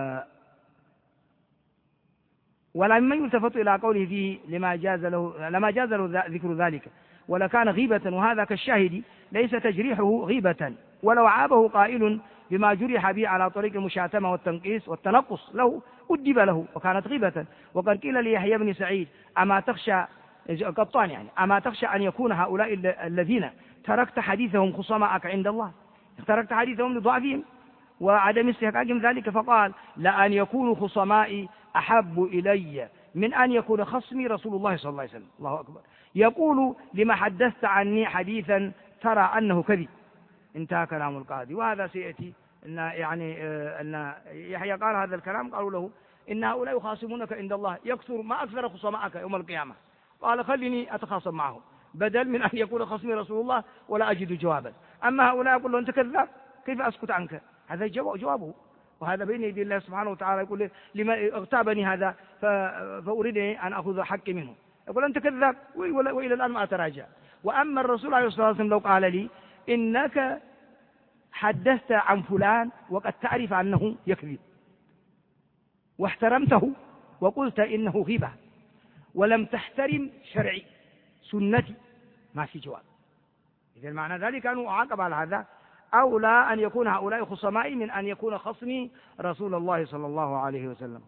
ولما يلتفت إلى قوله فيه لما جاز له لما جاز له ذكر ذلك ولكان غيبة، وهذا كالشاهد ليس تجريحه غيبة، ولو عابه قائل بما جرح به على طريق المشاتمة والتنقيص والتنقص له أدب له وكانت غيبة. وقد قيل ليحيى بن سعيد أما تخشى قطان يعني أما تخشى أن يكون هؤلاء الذين تركت حديثهم خصماءك عند الله، تركت حديثهم لضعفهم وعدم استحقاقهم ذلك، فقال لأن يكونوا خصمائي أحب إلي من أن يكون خصمي رسول الله صلى الله عليه وسلم. الله أكبر. يقول لما حدثت عني حديثا ترى أنه كذب. انتهى كلام القاضي. وهذا سيأتي إن يعني أن يحيى قال هذا الكلام، قالوا له إن هؤلاء يخاصمونك عند الله يكثر ما أكثر خصمائك يوم القيامة. قال خليني أتخاصم معهم بدل من أن يكون خصمي رسول الله ولا أجد جوابا. أما هؤلاء يقول له أنت كذاب كيف أسكت عنك؟ هذا جوابه، وهذا بين يدي الله سبحانه وتعالى. يقول لما اغتابني هذا فأريد أن أخذ حقي منه، يقول أنت كذاب وإلى الآن ما أتراجع. وأما الرسول عليه الصلاة والسلام لو قال لي إنك حدثت عن فلان وقد تعرف أنه يكذب واحترمته وقلت إنه غيبة ولم تحترم شرعي سنتي ما في جواب. إذا معنى ذلك أنه أعاقب على هذا، أولى أن يكون هؤلاء خصمائي من أن يكون خصمي رسول الله صلى الله عليه وسلم.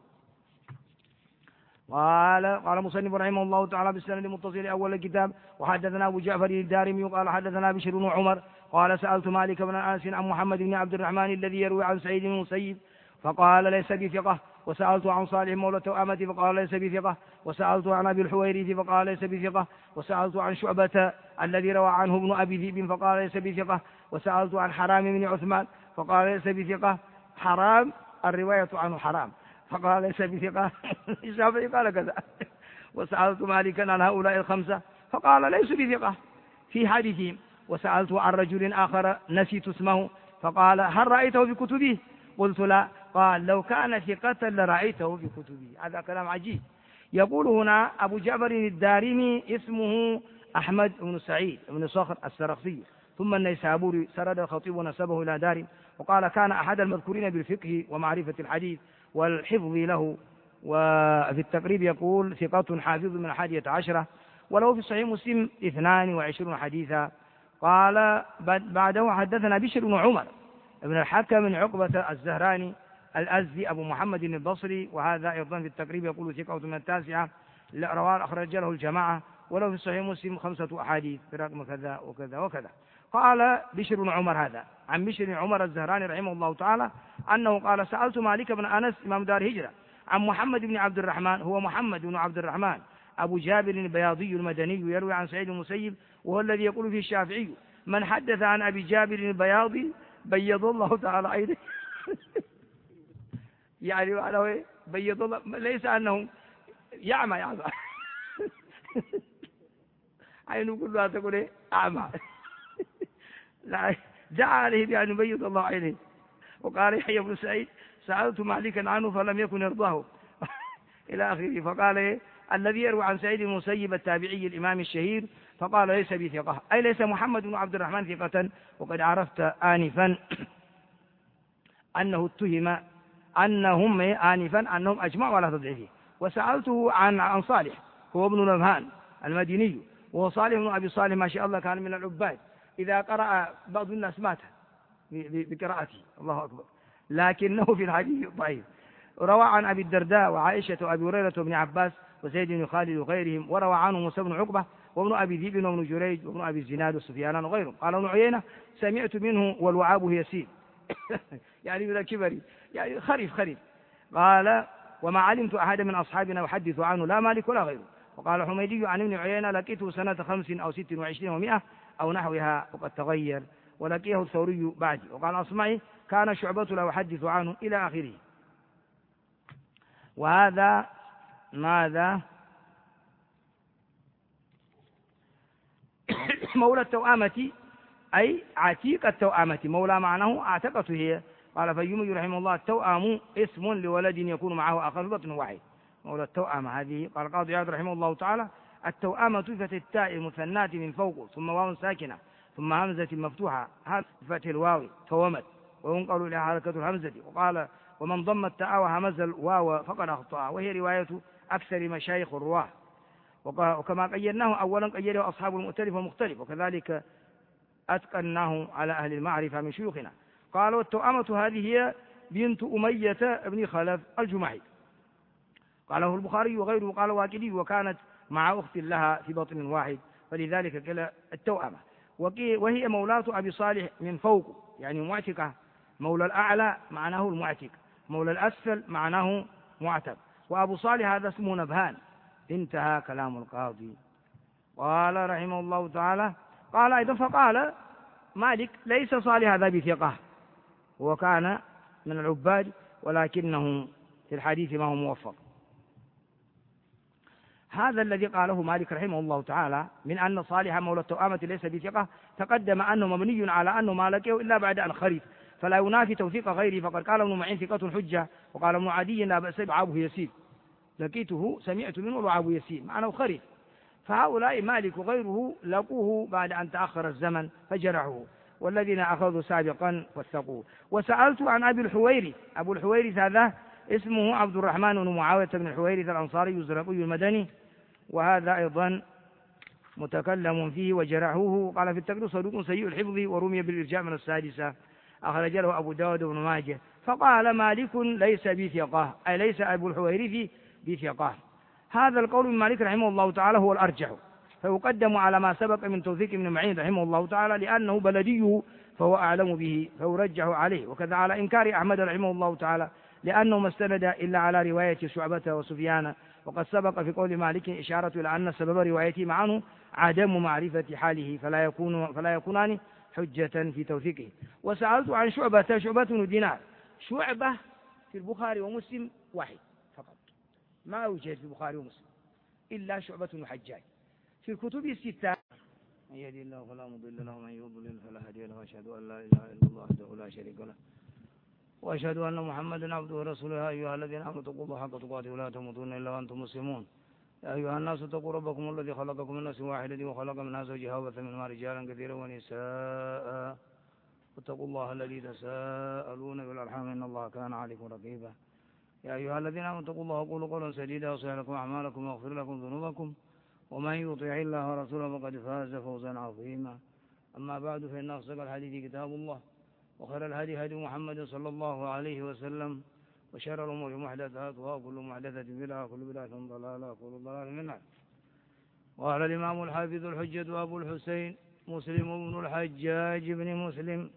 قال قال مصنف رحمه الله تعالى بالسند المتصل أول الكتاب وحدثنا أبو جعفر الدارمي قال حدثنا بشر بن عمر قال سألت مالك بن أنس عن محمد بن عبد الرحمن الذي يروي عن سعيد بن المسيب فقال ليس بثقة، وسألت عن صالح مولى توأمة فقال ليس بثقة، وسألت عن أبي الحويرث فقال ليس بثقة، وسألت عن شعبة الذي روى عنه ابن أبي ذئب فقال ليس بثقة، وسألت عن حرام بن عثمان فقال ليس بثقة. حرام الرواية عنه حرام فقال ليس بثقة. الشافعي قال كذا. وسألت مالكا عن هؤلاء الخمسة فقال ليس بثقة في حديثهم. وسألت عن رجل آخر نسيت اسمه فقال هل رأيته في كتبه؟ قلت لا. قال لو كان ثقة لرأيته في كتبه. هذا كلام عجيب. يقول هنا أبو جعفر الدارمي اسمه أحمد بن سعيد بن صخر السرخسي ثم النيسابوري سرد الخطيب ونسبه إلى دار وقال كان أحد المذكورين بالفقه ومعرفة الحديث والحفظ له. وفي التقريب يقول ثقة حافظ من الحادية عشرة، وله في صحيح مسلم اثنان وعشرون حديثا. قال بعده حدثنا بشر بن عمر ابن الحكم بن عقبة الزهراني الأزدي أبو محمد البصري، وهذا أيضا في التقريب يقول ثقة من التاسعة، رواه أخرج له الجماعة، وله في صحيح مسلم خمسة أحاديث برقم كذا وكذا وكذا. قال بشر بن عمر هذا عن بشر بن عمر الزهراني رحمه الله تعالى أنه قال سألت مالك بن أنس إمام دار هجرة عن محمد بن عبد الرحمن، هو محمد بن عبد الرحمن أبو جابر البياضي المدني، يروي عن سعيد المسيب وهو الذي يقول فيه الشافعي من حدث عن أبي جابر البياضي بيض الله تعالى عينه. يعني معناه ايه بيض الله، ليس أنه يعمى يعمى عينه كلها تقول ايه أعمى لا، دعا عليه بأن يبيض الله عينه. وقال يحيى بن سعيد سألت مالكا عنه فلم يكن يرضاه إلى آخره. فقال إيه الذي يروي عن سعيد المسيب التابعي الإمام الشهير، فقال ليس بثقة، أي ليس محمد بن عبد الرحمن ثقة. وقد عرفت آنفا أنه اتهم أنهم آنفا أنهم أجمعوا على تضعيفه. وسألته عن عن صالح هو ابن نبهان المديني، وهو صالح بن أبي صالح ما شاء الله كان من العباد، إذا قرأ بعض الناس مات بقراءته الله أكبر، لكنه في الحديث ضعيف. روى عن أبي الدرداء وعائشة وأبي هريرة وابن عباس وزيد بن خالد وغيرهم، وروى عنه موسى بن عقبة وابن أبي ذئب وابن جريج وابن أبي الزناد وسفيان وغيرهم. قال ابن عيينة سمعت منه والوعاب يسير يعني من الكبر، يعني خريف خريف. قال وما علمت أحد من أصحابنا يحدث عنه لا مالك ولا غيره. وقال حميدي عن ابن عيينة لقيته سنة خمس أو ست وعشرين ومائة أو نحوها وقد تغير، ولقيه الثوري بعدي. وقال أصمعي كان شعبة لا يحدث عنه إلى آخره. وهذا ماذا مولى التوأمة أي عتيق التوأمة، مولى معناه اعتقته هي. قال فيومي رحمه الله التوأم اسم لولد يكون معه أخ في بطن واحد، مولى التوأمة هذه. قال القاضي عياض رحمه الله تعالى التوأمة فتح التاء المثنات من فوق ثم واو ساكنة ثم همزة مفتوحة فتح الواو تومت وينقل إلى حركة الهمزة. وقال ومن ضم التاء وهمز الواو فقد أخطأ، وهي رواية أكثر مشايخ الرواه. وكما قيدناه أولا قيده أصحاب المؤتلف والمختلف، وكذلك أتقناه على أهل المعرفة من شيوخنا. قال والتوأمة هذه هي بنت أمية بن خلف الجمحي، قاله البخاري وغيره. قال واكدي وكانت مع أخت لها في بطن واحد، فلذلك قال التوأمة. وهي مولاة أبي صالح من فوق يعني معتقة، مولى الأعلى معناه المعتق، مولى الأسفل معناه معتق. وأبو صالح هذا اسمه نبهان. انتهى كلام القاضي. قال رحمه الله تعالى قال أيضا فقال مالك ليس صالح هذا بثقة، هو كان من العباد ولكنه في الحديث ما هو موفق. هذا الذي قاله مالك رحمه الله تعالى من أن صالح مولى التوأمة ليس بثقة تقدم أنه مبني على أنه ما لقيه إلا بعد أن خرج، فلا ينافي توثيق غيره. فقد قال ابن معين ثقة حجة، وقال ابن عدي لا بأس وعابه يسير، لقيته سمعت منه وعابه يسير معناه خرج. فهؤلاء مالك وغيره لقوه بعد أن تأخر الزمن فجرحوه، والذين أخذوا سابقا وثقوه. وسألت عن أبي الحويرث، أبو الحويرث هذا اسمه عبد الرحمن بن معاوية بن الحويرث الأنصاري الزرقي المدني، وهذا أيضا متكلم فيه وجرحوه. قال في التقريب صدوق سيء الحفظ ورمي بالإرجاء من السادسة، أخرج له أبو داود بن ماجه. فقال مالك ليس بثقة، أي ليس أبو الحويرث بثقة. هذا القول من مالك رحمه الله تعالى هو الأرجح، فيقدم على ما سبق من توثيق ابن معين رحمه الله تعالى لأنه بلديه فهو أعلم به فيرجح عليه. وكذا على إنكار أحمد رحمه الله تعالى لأنه ما استند إلا على رواية شعبة وسفيان. وقد سبق في قول مالك إشارة إلى أن سبب روايته معه عدم معرفة حاله، فلا يكون فلا يكونان حجة في توثيقه. وسألت عن شعبة شعبة بن دينار، شعبة في البخاري ومسلم واحد فقط، ما يوجد في البخاري ومسلم إلا شعبة الحجاج. في الكتب الستة من يهدي الله فلا مضل له ومن يضلل فلا هادي له، وأشهد أن لا إله إلا الله وحده لا شريك له، وأشهد أن محمدا عبده ورسوله. يا أيها الذين آمنوا اتقوا الله حق تقاته ولا تموتن إلا وأنتم مسلمون. يا أيها الناس اتقوا ربكم الذي خلقكم من نفس واحدة وخلق منها زوجها وبث منهما رجالا كثيرا ونساء واتقوا الله الذي تساءلون بالأرحام إن الله كان عليكم رقيبا. يا أيها الذين آمنوا اتقوا الله وقولوا قولا سديدا يصلح لكم أعمالكم ويغفر لكم ذنوبكم ومن يطع الله ورسوله فقد فاز فوزا عظيما. أما بعد فإن أصدق الحديث كتاب الله وخير الهدي هدي محمد صلى الله عليه وسلم وشر الأمور محدثاتها وكل محدثة بدعة وكل بدعة ضلالة وكل ضلالة من النار. وقال الإمام الحافظ الحجة أبو الحسين مسلم بن الحجاج بن مسلم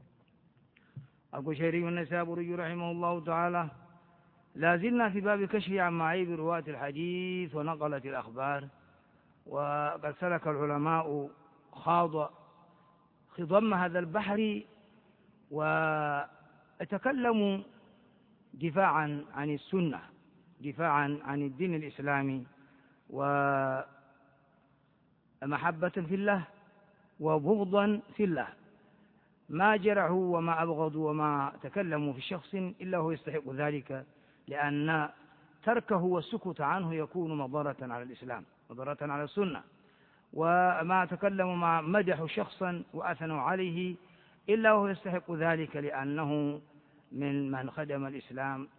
القشيري النسابوري رحمه الله تعالى: لا زلنا في باب كشف عن معايب رواة الحديث ونقلة الأخبار. وقد سلك العلماء خاض خضم هذا البحر وتكلموا دفاعا عن السنة، دفاعا عن الدين الإسلامي، ومحبة في الله وبغضا في الله. ما جرحوا وما أبغضوا وما تكلموا في شخص إلا هو يستحق ذلك، لأن تركه والسكوت عنه يكون مضرة على الإسلام، مضرة على السنة. وما تكلموا ما مدحوا شخصا وأثنوا عليه إلا هو يستحق ذلك، لأنه من من خدم الإسلام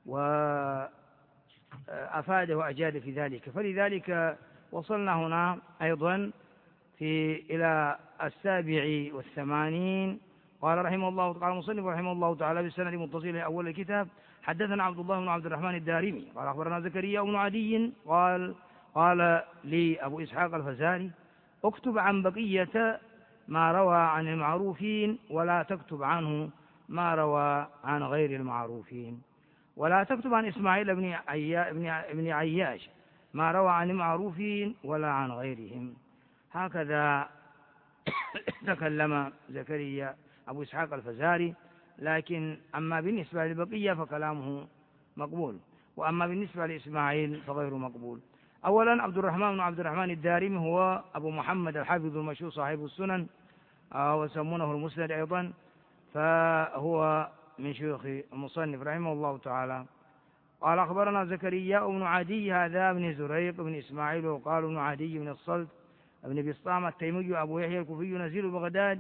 وأفاد وأجاد في ذلك. فلذلك وصلنا هنا أيضا في إلى السابع والثمانين. قال رحمه الله قال المصنف رحمه الله تعالى بالسند متصل أول الكتاب: حدثنا عبد الله بن عبد الرحمن الدارمي قال أخبرنا زكريا بن عدي قال قال لي أبو إسحاق الفزاري: اكتب عن بقية ما روى عن المعروفين ولا تكتب عنه ما روى عن غير المعروفين، ولا تكتب عن إسماعيل بن عيا بن عياش ما روى عن المعروفين ولا عن غيرهم. هكذا تكلم زكريا أبو إسحاق الفزاري. لكن أما بالنسبة للبقية فكلامه مقبول، وأما بالنسبة لإسماعيل فغير مقبول. أولا عبد الرحمن بن عبد الرحمن الدارمي هو أبو محمد الحافظ المشهور صاحب السنن وسمونه المسند أيضا، فهو من شيوخ المصنف رحمه الله تعالى. قال أخبرنا زكريا بن عدي هذا بن زريق بن إسماعيل وقال ابن عدي بن الصلت بن بسطام التيمي أبو يحيى الكوفي نزيل بغداد.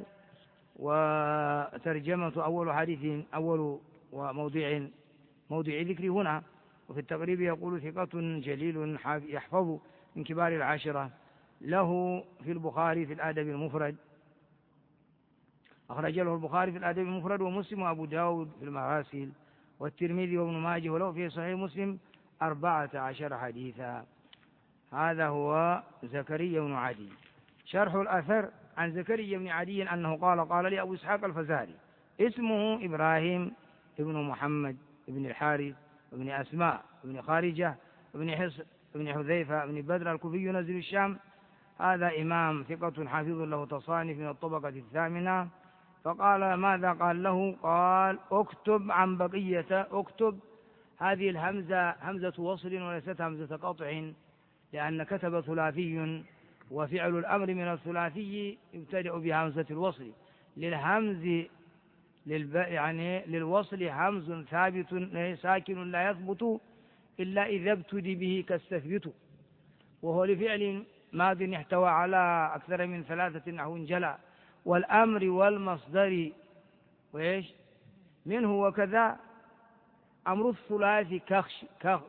وترجمة أول حديث أول وموضع موضع ذكر هنا. وفي التقريب يقول: ثقة جليل يحفظ من كبار العشرة، له في البخاري في الأدب المفرد، أخرج له البخاري في الأدب المفرد ومسلم وأبو داود في المراسيل والترمذي وابن ماجه، وله في صحيح مسلم أربعة عشر حديثا. هذا هو زكريا بن عدي. شرح الأثر عن زكريا بن عدي أنه قال قال لي أبو إسحاق الفزاري: اسمه إبراهيم ابن محمد ابن الحارث ابن أسماء ابن خارجة ابن حص ابن حذيفة ابن بدر الكوفي نزل الشام. هذا إمام ثقة حافظ له تصانيف من الطبقة الثامنة. فقال: ماذا قال له؟ قال: اكتب عن بقية. اكتب هذه الهمزة همزة وصل وليست همزة قطع، لأن كتب ثلاثي، وفعل الأمر من الثلاثي يبتدأ بهمزة الوصل. للهمز للب... يعني للوصل همز ثابت ساكن لا يثبت إلا إذا ابتدي به كاستثبت، وهو لفعل ماض يحتوى على أكثر من ثلاثة نحو جلا، والأمر والمصدر وإيش منه، وكذا أمر الثلاثي كخش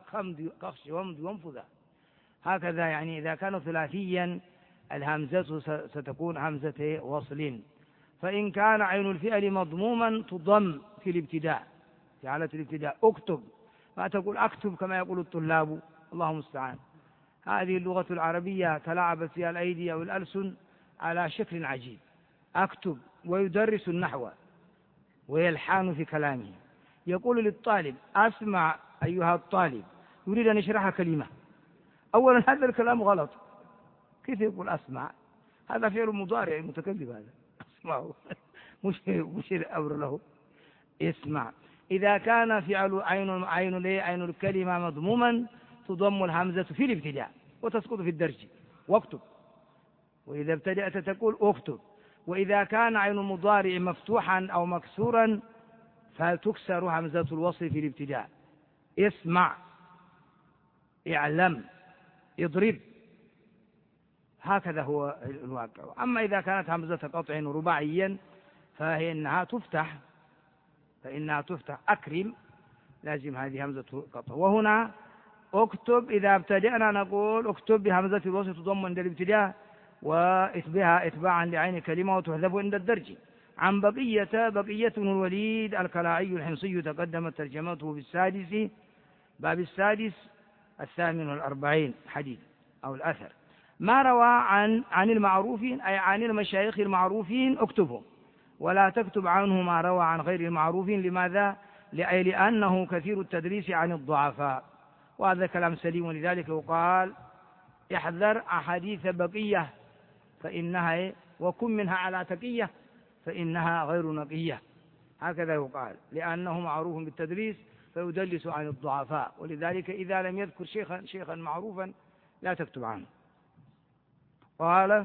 كخش ومد وانفذ. هكذا يعني إذا كان ثلاثيا الهمزة ستكون همزة وصل. فإن كان عين الفعل مضموما تضم في الابتداء، في حالة الابتداء. اكتب، ما تقول أكتب كما يقول الطلاب، الله المستعان. هذه اللغة العربية تلاعبت فيها الأيدي أو الألسن على شكل عجيب. أكتب، ويدرس النحو ويلحان في كلامه. يقول للطالب: أسمع أيها الطالب، يريد أن يشرح كلمة. أولا هذا الكلام غلط، كيف يقول أسمع؟ هذا فعل مضارع متكلم، هذا اسمعه مش مش الأمر له. اسمع. إذا كان فعل عين عين عين الكلمة مضموما تضم الهمزة في الابتداء وتسقط في الدرج، واكتب. وإذا ابتدأت تقول اكتب. وإذا كان عين المضارع مفتوحا أو مكسورا فتكسر همزة الوصل في الابتداء. اسمع، اعلم، اضرب، هكذا هو الواقع. أما إذا كانت همزة قطع رباعيا فهي إنها تفتح فإنها تفتح أكرم، لازم هذه همزة قطع. وهنا اكتب، إذا ابتدأنا نقول اكتب بهمزة الوصل تضم عند الابتداء واتبعها اتباعا لعين كلمة وتحذف عند الدرج. عن بقية بقية بن الوليد الكلاعي الحمصي تقدمت ترجمته بالسادس باب السادس الثامن والأربعين حديث أو الأثر. ما روى عن عن المعروفين أي عن المشايخ المعروفين اكتبه، ولا تكتب عنه ما روى عن غير المعروفين. لماذا؟ لأي لأنه كثير التدريس عن الضعفاء، وهذا كلام سليم. ولذلك يقال احذر أحاديث بقية فإنها وكن منها على تقية فإنها غير نقية، هكذا يقال، لأنه معروف بالتدريس فيدلس عن الضعفاء. ولذلك إذا لم يذكر شيخا شيخا معروفا لا تكتب عنه. قال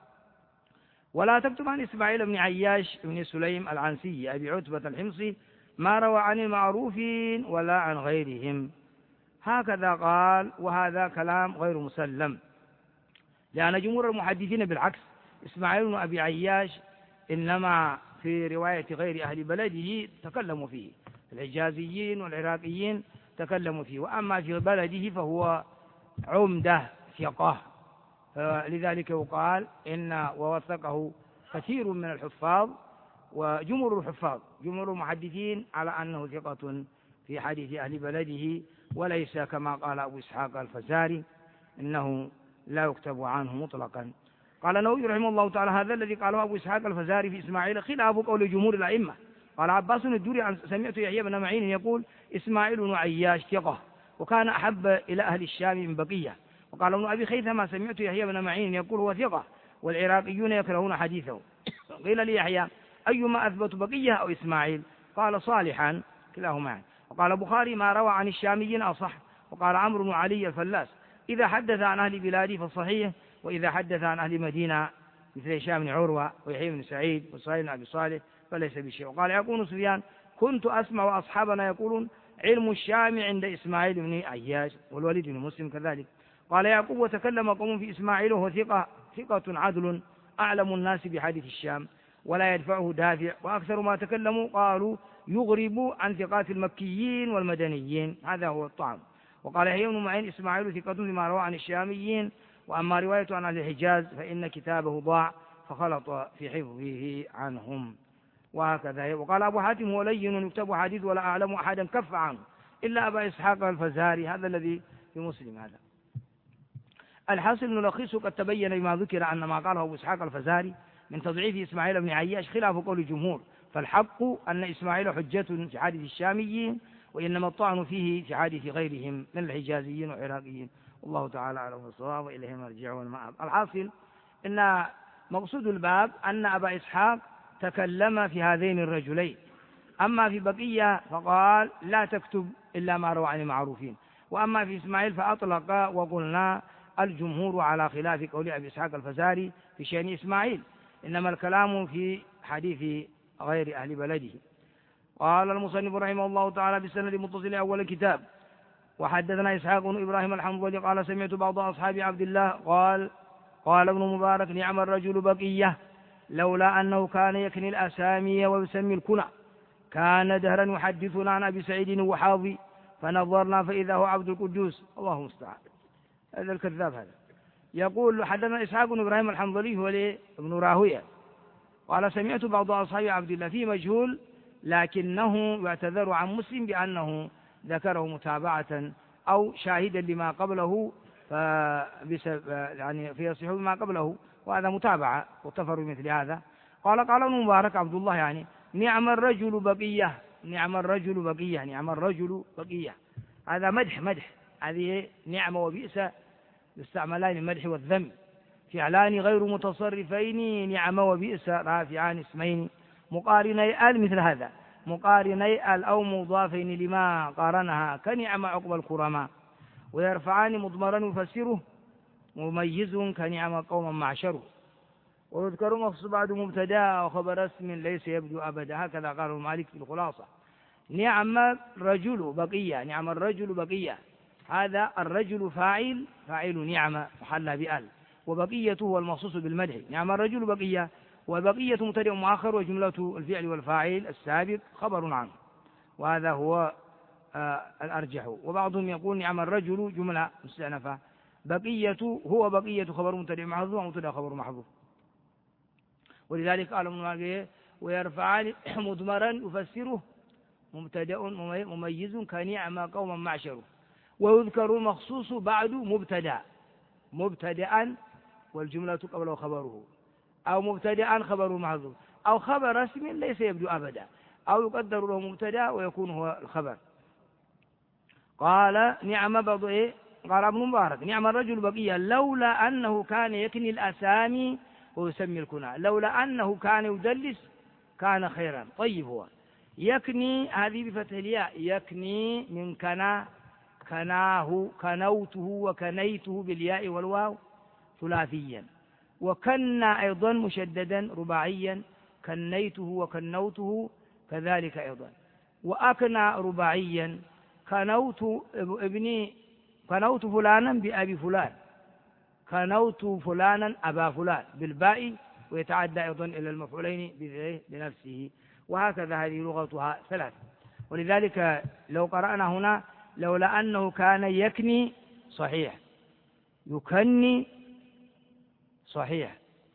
ولا تكتب عن إسماعيل بن عياش بن سليم العنسي أبي عتبة الحمصي ما روى عن المعروفين ولا عن غيرهم، هكذا قال. وهذا كلام غير مسلم، لأن جمهور المحدثين بالعكس، إسماعيل بن أبي عياش إنما في رواية غير أهل بلده تكلموا فيه، الحجازيين والعراقيين تكلموا فيه، وأما في بلده فهو عمدة ثقة، لذلك يقال إن ووثقه كثير من الحفاظ وجمهور الحفاظ جمهور المحدثين على أنه ثقة في حديث أهل بلده، وليس كما قال أبو إسحاق الفزاري إنه لا يكتب عنه مطلقا. قال النووي رحمه الله تعالى هذا الذي قاله أبو إسحاق الفزاري في إسماعيل خلاف قول جمهور الأئمة. قال عباس الدوري عن سمعت يحيى بن معين يقول إسماعيل بن عياش ثقة وكان أحب إلى أهل الشام من بقية. وقال ابن أبي خيثمة سمعت يحيى بن معين يقول هو ثقة والعراقيون يكرهون حديثه. قيل لي يحيى أيما أثبت بقية أو إسماعيل؟ قال صالحا كلاهما. وقال البخاري ما روى عن الشاميين أصح. وقال عمرو بن علي الفلاس إذا حدث عن أهل بلادي فالصحيح، وإذا حدث عن أهل مدينة مثل هشام بن عروة ويحيى بن سعيد وسعيد بن أبي صالح فليس بشيء. وقال يقول سفيان كنت أسمع أصحابنا يقولون علم الشام عند إسماعيل بن عياش والوليد بن مسلم كذلك. قال يعقوب وتكلم قوم في إسماعيل وهو ثقة ثقة عدل أعلم الناس بحديث الشام ولا يدفعه دافع، وأكثر ما تكلموا قالوا يغرب عن ثقات المكيين والمدنيين، هذا هو الطعن. وقال يحيى بن معين إسماعيل ثقة بما روى عن الشاميين، وأما روايته عن الحجاز فإن كتابه ضاع فخلط في حفظه عنهم، وهكذا. وقال أبو حاتم هو لين يكتب حديث ولا أعلم أحدا كف عنه إلا أبا إسحاق الفزاري، هذا الذي في مسلم. هذا الحاصل نلخصه قد تبين بما ذكر أن ما قاله أبو إسحاق الفزاري من تضعيف إسماعيل بن عياش خلاف قول الجمهور، فالحق أن إسماعيل حجة في حديث الشاميين، وإنما الطعن فيه في حديث غيرهم من الحجازيين والعراقيين. والله تعالى أعلم بالصواب وإليه المرجع والمآب. الحاصل أن مقصود الباب أن أبا إسحاق تكلم في هذين الرجلين. أما في بقية فقال لا تكتب إلا ما روى عن المعروفين، وأما في إسماعيل فأطلق وقلنا الجمهور على خلاف قول أبي إسحاق الفزاري في شأن إسماعيل، إنما الكلام في حديث غير أهل بلده. قال المصنف رحمه الله تعالى بالسند المتصل أول الكتاب وحدثنا إسحاق بن إبراهيم الحنظلي قال سمعت بعض أصحاب عبد الله قال قال ابن مبارك نعم الرجل بقية لولا أنه كان يكني الأسامي ويسمي الكنى، كان دهرا يحدثنا عن أبي سعيد وحاضي فنظرنا فإذا هو عبد القدوس. الله المستعان، هذا الكذاب. هذا يقول حدثنا إسحاق بن إبراهيم الحنظلي هو ابن راهويه قال سمعت بعض أصحاب عبد الله في مجهول لكنه يعتذر عن مسلم بأنه ذكره متابعة أو شاهدا لما قبله يعني فيصح بما قبله، وهذا متابعة واغتفروا مثل هذا. قال قال ابن مبارك عبد الله يعني نعم الرجل بقية، نعم الرجل بقية، نعم الرجل بقية، هذا مدح مدح، هذه نعمة وبئس يستعملان المدح والذم، فعلان غير متصرفين نعمة وبئس رافعان اسمين مقارني ال مثل هذا مقارني ال أو مضافين لما قارنها كنعم عقب الكرماء، ويرفعان مضمرا يفسره مميز كنعم قوما معشره، ويذكر مخصوص بعد مبتدا وخبر اسم ليس يبدو أبدا، هكذا قال المالك في الخلاصة. نعم الرجل بقية، نعم الرجل بقية، هذا الرجل فاعل فاعل نعمة محلى بأل، وبقيته هو المخصوص بالمدح، نعم الرجل بقية، وبقية مبتدأ مؤخر وجملة الفعل والفاعل السابق خبر عنه، وهذا هو آه الأرجح. وبعضهم يقول نعم الرجل جملة مستأنفة، بقية هو بقية خبر مبتدأ محذوف ومبتدأ خبر محذوف. ولذلك قال ابن مالك ويرفعان مضمرا يفسره مبتدأ مميز كنعم قوما معشره، ويذكر المخصوص بعد مبتدأ مبتدأ والجملة قبله خبره، أو مبتدأ خبره محذوف، أو خبر اسم ليس يبدو أبدا، أو يقدر له مبتدأ ويكون هو الخبر. قال نعم بعض إيه؟ قال ابن مبارك نعم الرجل بقية لولا أنه كان يكني الأسامي ويسمي الكنى، لولا أنه كان يدلس كان خيرا. طيب هو يكني هذه بفتح الياء، يكني من كنا كناه كنوته وكنيته بالياء والواو ثلاثيا، وكنا أيضا مشددا رباعيا كنيته وكنوته كذلك أيضا، وأكنى رباعيا كنوت ابني كنوت فلانا بأبي فلان، كنوت فلانا أبا فلان بالباء، ويتعدى أيضا إلى المفعولين بنفسه. وهكذا هذه لغتها ثلاث. ولذلك لو قرأنا هنا لولا أنه كان يكني صحيح، يكني صحيح،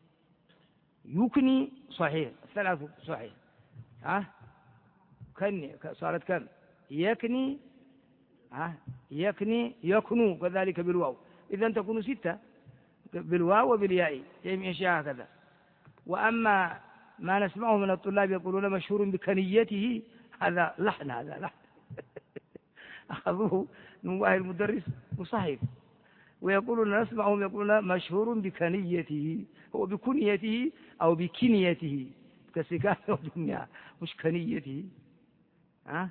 يكني صحيح، الثلاث صحيح. ها كني صارت كم؟ يكني ها يكني يكنو كذلك بالواو، إذن تكون ستة بالواو وبالياء جميع هكذا. وأما ما نسمعه من الطلاب يقولون مشهور بكنيته، هذا لحن، هذا لحن أخذوه من واحد المدرس وصحيح. ويقولون نسمعهم يقولون مشهور بكنيته، هو بكنيته أو بكنيته كسكان الدنيا، مش كنيته. ها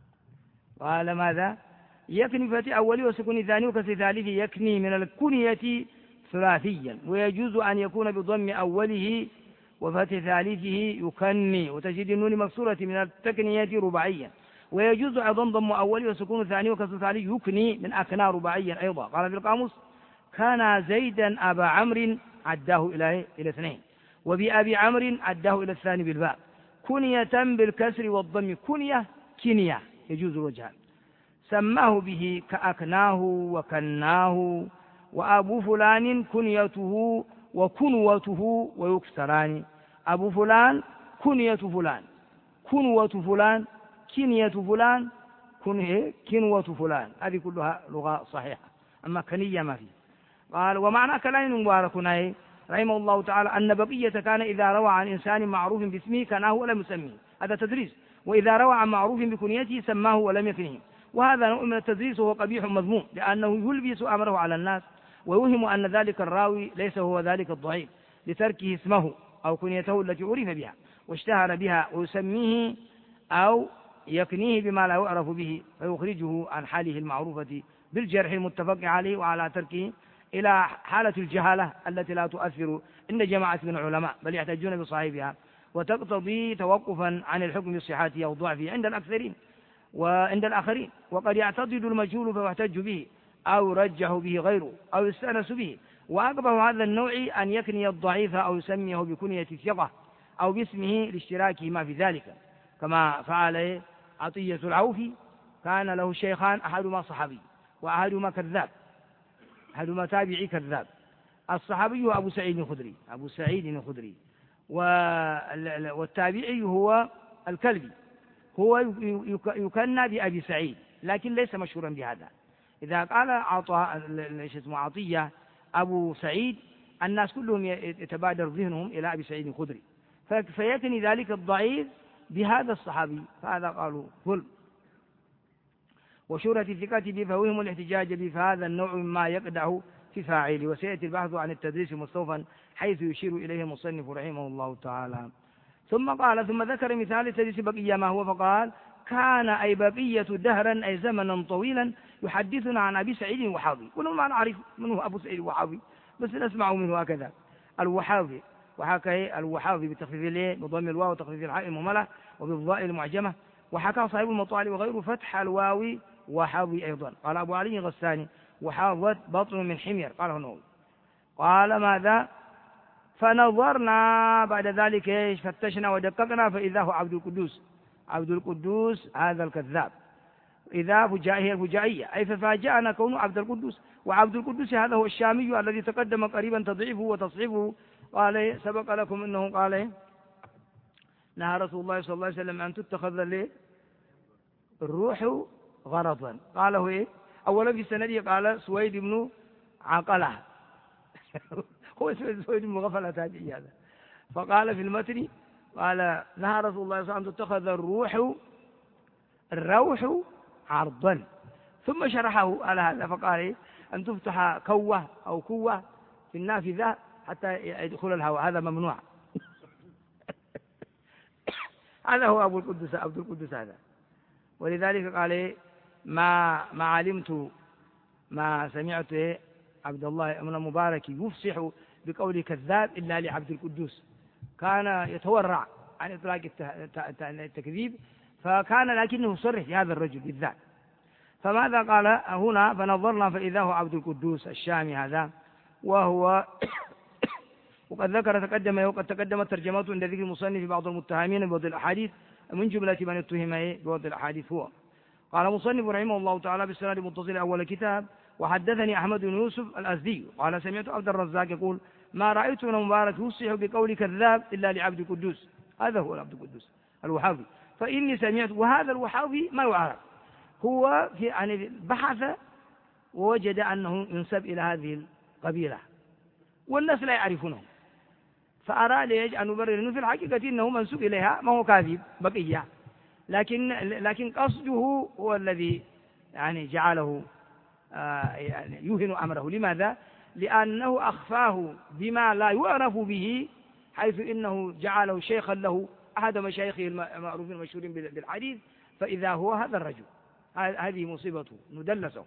قال ماذا؟ يكني فتي أولي وسكون ثاني وكسر ثالثي، يكني من الكنية ثلاثيا، ويجوز أن يكون بضم أوله وفتح ثالثه يكني، وتجد النون مكسورة من التكنية رباعيا، ويجوز أيضا ضم أوله وسكون ثاني وكسر ثالث يكني من أكنى رباعيا أيضا. قال في القاموس كان زيدا أبا عمرو عداه إلى إلى اثنين، وبأبي عمرو عداه إلى الثاني بالباء، كنية بالكسر والضم كنية كنية يجوز الوجهان، سماه به كأكناه وكناه، وأبو فلان كنيته وكنوته ويكسران، أبو فلان كنية فلان، كنوة فلان كنية فلان كنوة فلان، هذه كلها لغة صحيحة، أما كنية ما فيه. قال ومعنى كلام مبارك رحمه الله تعالى أن بقية كان إذا روى عن إنسان معروف باسمه كناه ولم يسميه، هذا تدريس، وإذا روى عن معروف بكنيته سماه ولم يكنه، وهذا نوع من التدريس وهو قبيح مذموم، لأنه يلبس أمره على الناس ويوهم أن ذلك الراوي ليس هو ذلك الضعيف لتركه اسمه أو كنيته التي عرف بها واشتهر بها، ويسميه أو يكنيه بما لا يعرف به، فيخرجه عن حاله المعروفة بالجرح المتفق عليه وعلى تركه إلى حالة الجهالة التي لا تؤثر عند جماعة من العلماء بل يحتجون بصاحبها، وتقتضي توقفا عن الحكم بصحته أو ضعفه عند الأكثرين وعند الآخرين. وقد يعتضد المجهول فيحتج به أو يرجح به غيره أو يستأنس به، وأقبح هذا النوع أن يكني الضعيف أو يسميه بكنية الثقة أو باسمه لاشتراكه ما في ذلك، كما فعل عطية العوفي، كان له شيخان أحدهما صحابي وأحدهما كذاب، أحدهما تابعي كذاب، الصحابي هو أبو سعيد الخدري أبو سعيد الخدري والتابعي هو الكلبي، هو يكنى بأبي سعيد لكن ليس مشهورا بهذا. إذا قال عطاء اسمه عطية أبو سعيد الناس كلهم يتبادر ذهنهم إلى أبي سعيد الخدري، فيكني ذلك الضعيف بهذا الصحابي، فهذا قالوا ظلم. وشهرة الثقة به فوهم الاحتجاج به، فهذا النوع مما يقدح في فاعله، وسيأتي البحث عن التدريس مستوفا حيث يشير إليه المصنف رحمه الله تعالى. ثم قال ثم ذكر مثال التدريس بقية ما هو، فقال كان أي بقية دهرا أي زمنا طويلا يحدثنا عن أبي سعيد الوحاضي، ولو ما نعرف من هو أبو سعيد الوحاضي بس نسمعه منه هكذا الوحاضي، وحكى الوحاضي بتخفيف الايه بضم الواو وتخفيف الحاء المهملة وبالضاء المعجمة، وحكى صاحب المطالب وغيره فتح الواو وحظي أيضا. قال أبو علي غساني وحاضت بطن من حمير، قاله النووي. قال ماذا؟ فنظرنا بعد ذلك ايش؟ فتشنا ودققنا فإذا هو عبد القدوس. عبد القدوس هذا الكذاب، إذا فجاء هي الفجائية، أي ففاجأنا كونه عبد القدوس. وعبد القدوس هذا هو الشامي الذي تقدم قريبا تضعيفه وتصحيفه. قال سبق لكم أنه قال نهى رسول الله صلى الله عليه وسلم أن تتخذ ليه الروح غرضا. قاله إيه؟ أولا في السند قال سويد بن عقلة هو سويد بن غفلة تاجي هذا. فقال في المتن قال نهى رسول الله صلى الله عليه وسلم أن تتخذ الروح الروح عرضا، ثم شرحه على هذا فقال إيه؟ أن تفتح كوة أو كوة في النافذة حتى يدخل الهواء، هذا ممنوع هذا هو أبو القدس عبد القدس هذا. ولذلك قال إيه؟ ما ما علمت ما سمعت إيه؟ عبد الله بن المبارك يفصح بقول كذاب إلا لعبد القدوس، كان يتورع عن إطلاق التكذيب، فكان لكنه صرح في هذا الرجل بالذات. فماذا قال هنا؟ فنظرنا فإذا هو عبد القدوس الشامي هذا، وهو وقد ذكر تقدم وقد تقدمت ترجمته عند ذكر المصنف في بعض المتهمين بوضع الأحاديث، من جملة من اتهم بوضع الأحاديث هو. قال مصنف رحمه الله تعالى بالسند المتصل أول كتاب وحدثني أحمد بن يوسف الأزدي قال سمعت عبد الرزاق يقول ما رأيت ابن مبارك يصيح بقول كذاب إلا لعبد القدوس، هذا هو عبد القدوس الوحاضي. فإني سمعت، وهذا الوحاضي ما يعرف، هو في يعني بحث ووجد أنه ينسب إلى هذه القبيلة والناس لا يعرفونه، فأراد أن يبرر أنه في الحقيقة أنه منسوب إليها، ما هو كاذب بقية، لكن لكن قصده هو الذي يعني جعله آه يعني يوهن أمره. لماذا؟ لأنه أخفاه بما لا يعرف به، حيث إنه جعله شيخا له أحد مشايخه المعروفين المشهورين بالحديث، فإذا هو هذا الرجل، هذه مصيبته ندلسه.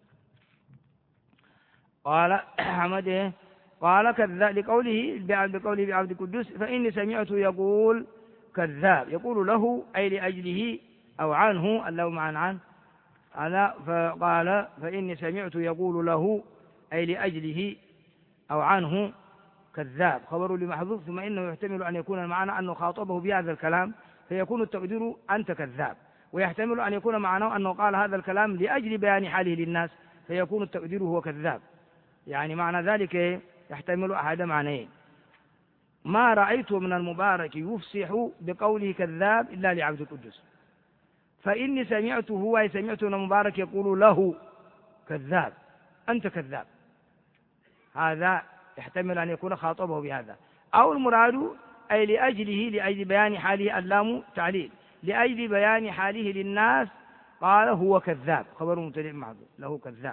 قال حمده قال كذاب لقوله بقوله بعبد القدوس فإني سمعته يقول كذاب، يقول له أي لأجله أو عنه اللوم عن عنه أنا. فقال فإني سمعته يقول له أي لأجله أو عنه كذاب خبر لمحذوف، ثم إنه يحتمل أن يكون المعنى أنه خاطبه بهذا الكلام فيكون التقدير أنت كذاب، ويحتمل أن يكون معناه أنه قال هذا الكلام لأجل بيان حاله للناس فيكون التقدير هو كذاب. يعني معنى ذلك يحتمل أحد معنيين. ما رأيت من المبارك يفصح بقوله كذاب إلا لعبد القدوس، فإني سمعته هو سمعت من المبارك يقول له كذاب أنت كذاب، هذا يحتمل أن يكون خاطبه بهذا، أو المراد أي لأجله لأجل بيان حاله، اللام تعليل لأجل بيان حاله للناس قال هو كذاب خبر مبتدئ محذوف له كذاب.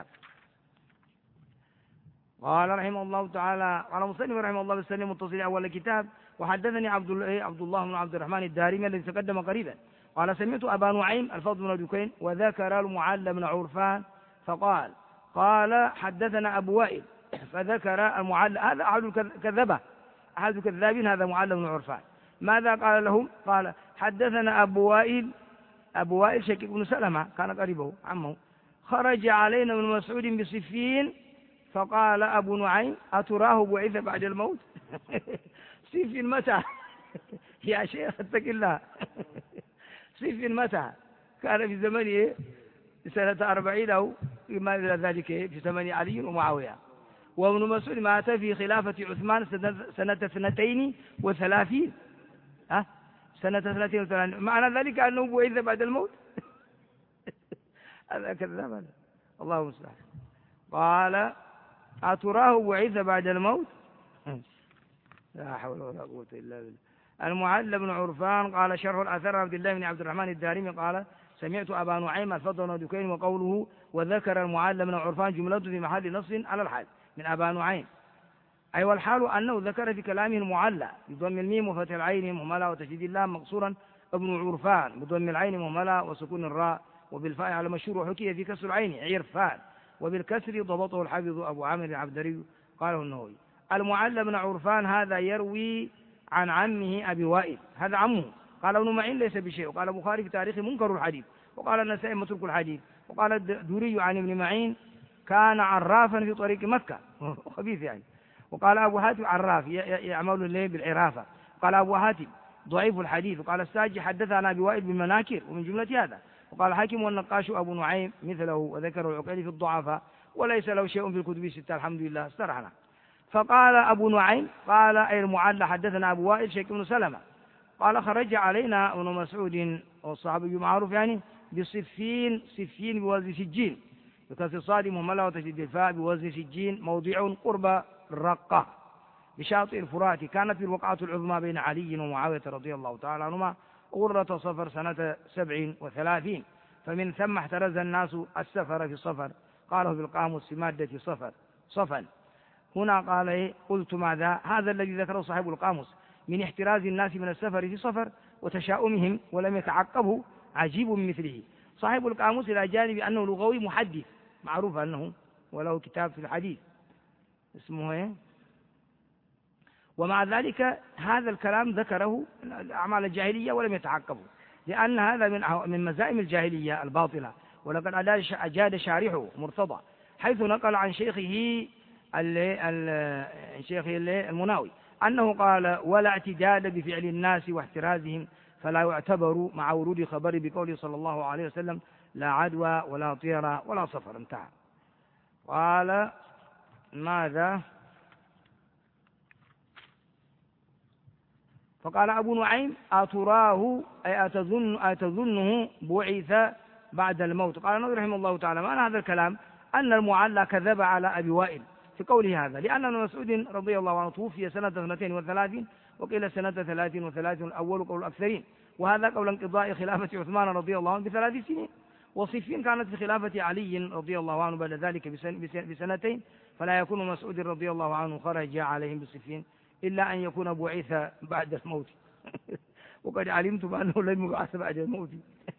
قال رحمه الله تعالى قال مصنف رحمه الله بالسنة المتصل أول كتاب وحدثني عبد الله عبد الله بن عبد الرحمن الدارمي الذي تقدم قريبا قال سمعت أبا نعيم الفضل بن دكين وذكر المعلى بن عرفان فقال قال حدثنا أبو وائل فذكر المعلى، هذا أحد الكذبة أحد الكذابين هذا معلى بن عرفان. ماذا قال لهم؟ قال حدثنا أبو وائل أبو وائل شقيق بن سلمة كان قريبه عمه خرج علينا من مسعود بصفين فقال أبو نعيم أتراه بعث بعد الموت صفين متى يا شيخ اتق الله صفين متى؟ كان في زمن إيه؟ سنة أربعين أو ما إلى ذلك في زمن علي ومعاوية، وابن مسعود مات في خلافة عثمان سنة اثنتين وثلاثين ها سنة اثنتين وثلاثين، معنى ذلك أنه بعث بعد الموت هذا كذاب هذا الله المستعان. قال أتراه بعث بعد الموت لا حول ولا قوة إلا بالله. المعلى بن عرفان قال شرح الأثر عبد الله بن عبد الرحمن الدارمي قال سمعت أبا نعيم الفضل بن دكين وقوله وذكر المعلى بن عرفان جملته في محل نص على الحال من أبا نعيم، أي أيوة والحال أنه ذكر في كلامه المعلى بضم الميم وفتح العين مهملة وتشديد اللام مقصورا ابن عرفان بضم العين مهملة وسكون الراء وبالفاء على مشهور وحكي في كسر العين عرفان وبالكسر ضبطه الحافظ أبو عامر العبدري قاله النووي. المعلى بن عرفان هذا يروي عن عمه أبي وائل هذا عمه، قال ابن معين ليس بشيء، وقال البخاري في تاريخ منكر الحديث، وقال النسائي متروك الحديث، وقال الدوري عن ابن معين كان عرافا في طريق مكة، خبيث يعني. وقال أبو حاتم عراف يعمل الليل بالعرافة. قال أبو حاتم ضعيف الحديث. وقال الساجي حدثنا أبي وائل بالمناكر ومن جملة هذا. وقال الحاكم والنقاش أبو نعيم مثله، وذكر العقيلي في الضعفاء وليس له شيء في الكتب الستة الحمد لله استرحنا. فقال أبو نعيم قال أي المعلى حدثنا أبو وائل شيخ بن سلمة قال خرج علينا ابن مسعود والصحابي معروف يعني بصفين، صفين بوزن سجين بكسر الصاد مهملة وتشديد الفاء بوزن سجين موضع قرب الرقة بشاطئ الفرات. كانت الوقعة العظمى بين علي ومعاوية رضي الله تعالى عنهما غرة صفر سنة سبع وثلاثين، فمن ثم احترز الناس السفر في الصفر، قاله بالقاموس في مادة صفر صفا. هنا قال إيه؟ قلت ماذا؟ هذا الذي ذكره صاحب القاموس من احتراز الناس من السفر في صفر وتشاؤمهم ولم يتعقبه عجيب من مثله. صاحب القاموس إلى جانب أنه لغوي محدث معروف أنه وله كتاب في الحديث اسمه إيه؟ ومع ذلك هذا الكلام ذكره أعمال الجاهلية ولم يتعقبه، لأن هذا من من مزائم الجاهلية الباطلة. ولقد أجاد شارحه مرتضى حيث نقل عن شيخه شيخه المناوي أنه قال ولا اعتداد بفعل الناس واحترازهم فلا يعتبر مع ورود خبر بقوله صلى الله عليه وسلم لا عدوى ولا طيرة ولا صفر. انتهى. قال ماذا؟ فقال أبو نعيم أتراه أي أتظن أتظنه بعث بعد الموت. قال النووي رحمه الله تعالى معنى هذا الكلام أن المعلى كذب على أبي وائل في قوله هذا، لأن ابن مسعود رضي الله عنه توفي سنة اثنتين وثلاثين وقيل سنة ثلاثين وثلاثين الأول قول الأكثرين، وهذا قول انقضاء خلافة عثمان رضي الله عنه بثلاث سنين. وصفين كانت في خلافة علي رضي الله عنه بعد ذلك بسنتين، فلا يكون مسعود رضي الله عنه خرج عليهم بصفين إلا أن يكون بعث بعد الموت وقد علمت بأنه لم يبعث بعد الموت.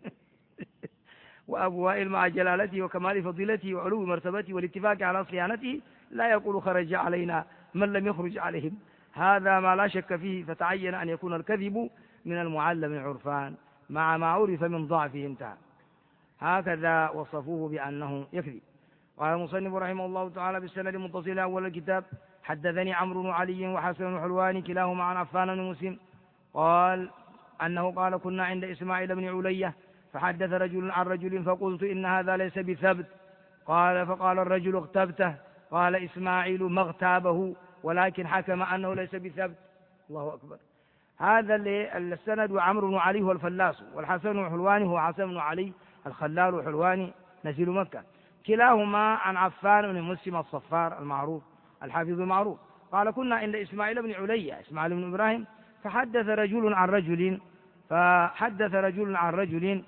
وأبو وائل مع جلالته وكمال فضيلته وعلو مرتبته والاتفاق على صيانته لا يقول خرج علينا من لم يخرج عليهم، هذا ما لا شك فيه. فتعين أن يكون الكذب من المعلم عرفان مع ما عرف من ضعفه. انتهى. هكذا وصفوه بأنه يكذب. قال المصنف رحمه الله تعالى بالسند المتصل أول الكتاب حدثني عمرو بن علي وحسن الحلواني كلاهما عن عفان بن مسلم قال أنه قال كنا عند إسماعيل بن علية فحدث رجل عن رجل فقلت إن هذا ليس بثبت. قال فقال الرجل اغتبته. قال إسماعيل ما اغتابه ولكن حكم أنه ليس بثبت. الله أكبر. هذا السند وعمرو بن علي هو الفلاس، والحسن بن حلواني هو حسن بن علي الخلال وحلواني نزيل مكة، كلاهما عن عفان بن مسلم الصفار المعروف الحافظ المعروف. قال كنا عند إسماعيل بن علية إسماعيل بن إبراهيم فحدث رجل عن رجل فحدث رجل عن رجل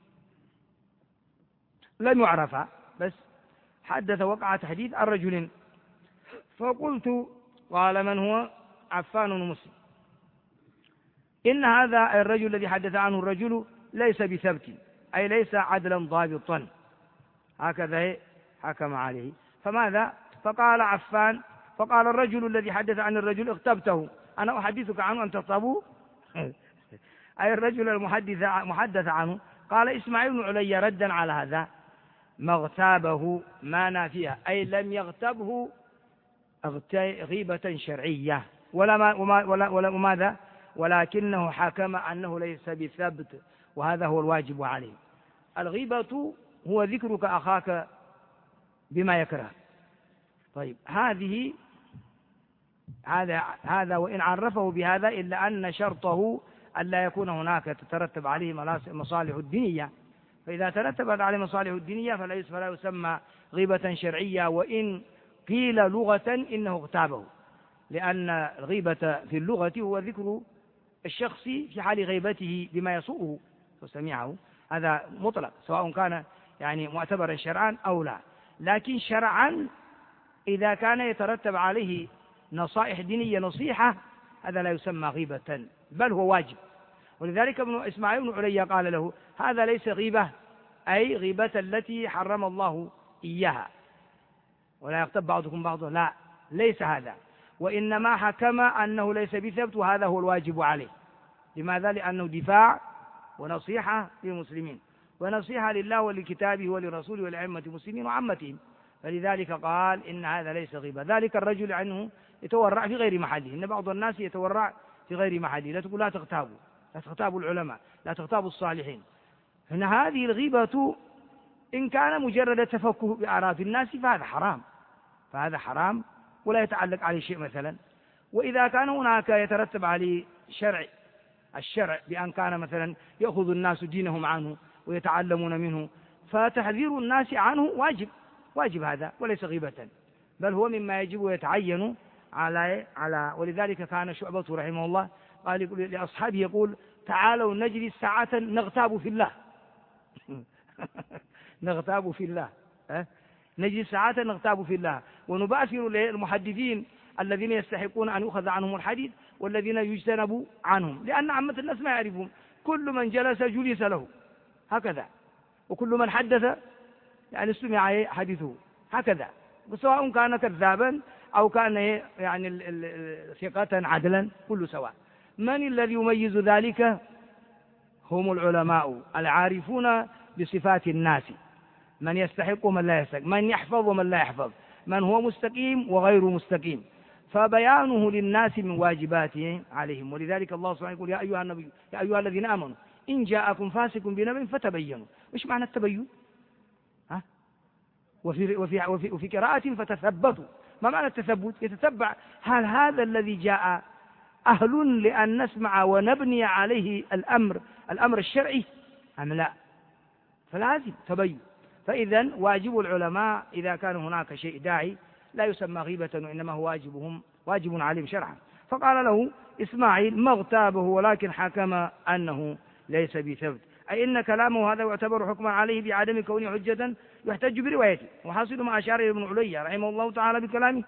لم يعرف بس حدث وقع حديث عن رجل فقلت قال من هو؟ عفان بن مسلم. إن هذا الرجل الذي حدث عنه الرجل ليس بثبت أي ليس عدلا ضابطا، هكذا حكم عليه. فماذا؟ فقال عفان فقال الرجل الذي حدث عن الرجل اغتبته أنا أحدثك عنه أن تغتابه. أي الرجل المحدث محدث عنه. قال إسماعيل بن علي ردا على هذا ما اغتابه ما نافيها أي لم يغتبه غيبة شرعية ولا ما وما ولا ولا وماذا ولكنه حكم أنه ليس بثبت، وهذا هو الواجب عليه. الغيبة هو ذكرك أخاك بما يكره. طيب هذه هذا هذا وإن عرفه بهذا إلا أن شرطه ألا يكون هناك تترتب عليه مصالح الدينية، فإذا ترتبت عليه مصالح الدينية فلا يسمى غيبة شرعية، وإن قيل لغة إنه اغتابه، لأن الغيبة في اللغة هو ذكر الشخص في حال غيبته بما يسوءه وسمعه، هذا مطلق سواء كان يعني معتبرا شرعا أو لا. لكن شرعا إذا كان يترتب عليه نصائح دينية نصيحة هذا لا يسمى غيبة بل هو واجب. ولذلك ابن إسماعيل بن علي قال له هذا ليس غيبة أي غيبة التي حرم الله إياها ولا يغتب بعضكم بعضا، لا ليس هذا، وإنما حكم أنه ليس بثبت وهذا هو الواجب عليه. لماذا؟ لأنه دفاع ونصيحة للمسلمين. ونصيحة لله ولكتابه ولرسوله ولأئمة المسلمين وعامتهم. فلذلك قال إن هذا ليس غيبة. ذلك الرجل عنه يتورع في غير محله، إن بعض الناس يتورع في غير محله، لا تقول لا تغتابوا، لا تغتابوا العلماء، لا تغتابوا الصالحين. هنا هذه الغيبة إن كان مجرد تفكه بأعراض الناس فهذا حرام، فهذا حرام ولا يتعلق عليه شيء مثلا. وإذا كان هناك يترتب عليه شرع الشرع بأن كان مثلا يأخذ الناس دينهم عنه ويتعلمون منه، فتحذير الناس عنه واجب، واجب هذا وليس غيبة، بل هو مما يجب ويتعين على على ولذلك كان شعبة رحمه الله قال لأصحابه يقول تعالوا نجلس ساعة نغتاب في الله نغتاب في الله أه؟ نجلس ساعة نغتاب في الله ونباشر المحدثين الذين يستحقون أن يؤخذ عنهم الحديث والذين يجتنب عنهم، لأن عامة الناس ما يعرفون، كل من جلس جلس له هكذا، وكل من حدث يعني استمع حديثه هكذا، سواء كان كذابا أو كان يعني ثقة عدلا كل سواء. من الذي يميز ذلك؟ هم العلماء العارفون بصفات الناس، من يستحق ومن لا يستحق، من يحفظ ومن لا يحفظ، من هو مستقيم وغير مستقيم، فبيانه للناس من واجباته عليهم. ولذلك الله سبحانه يقول يا أيها النبي يا أيها الذين آمنوا إن جاءكم فاسق بنبأ فتبينوا. إيش معنى التبين؟ ها؟ وفي, وفي, وفي, وفي قراءة فتثبتوا. ما معنى التثبت؟ يتتبع هل هذا الذي جاء أهل لأن نسمع ونبني عليه الأمر الأمر الشرعي أم لا؟ فلازم تبين. فإذا واجب العلماء إذا كان هناك شيء داعي لا يسمى غيبة، وإنما هو واجبهم واجب عليهم شرعا. فقال له إسماعيل ما اغتابه ولكن حكم أنه ليس بثبت، أي إن كلامه هذا يعتبر حكما عليه بعدم كونه حجة يحتج بروايته. وحاصل ما أشار إلى ابن علي رحمه الله تعالى بكلامه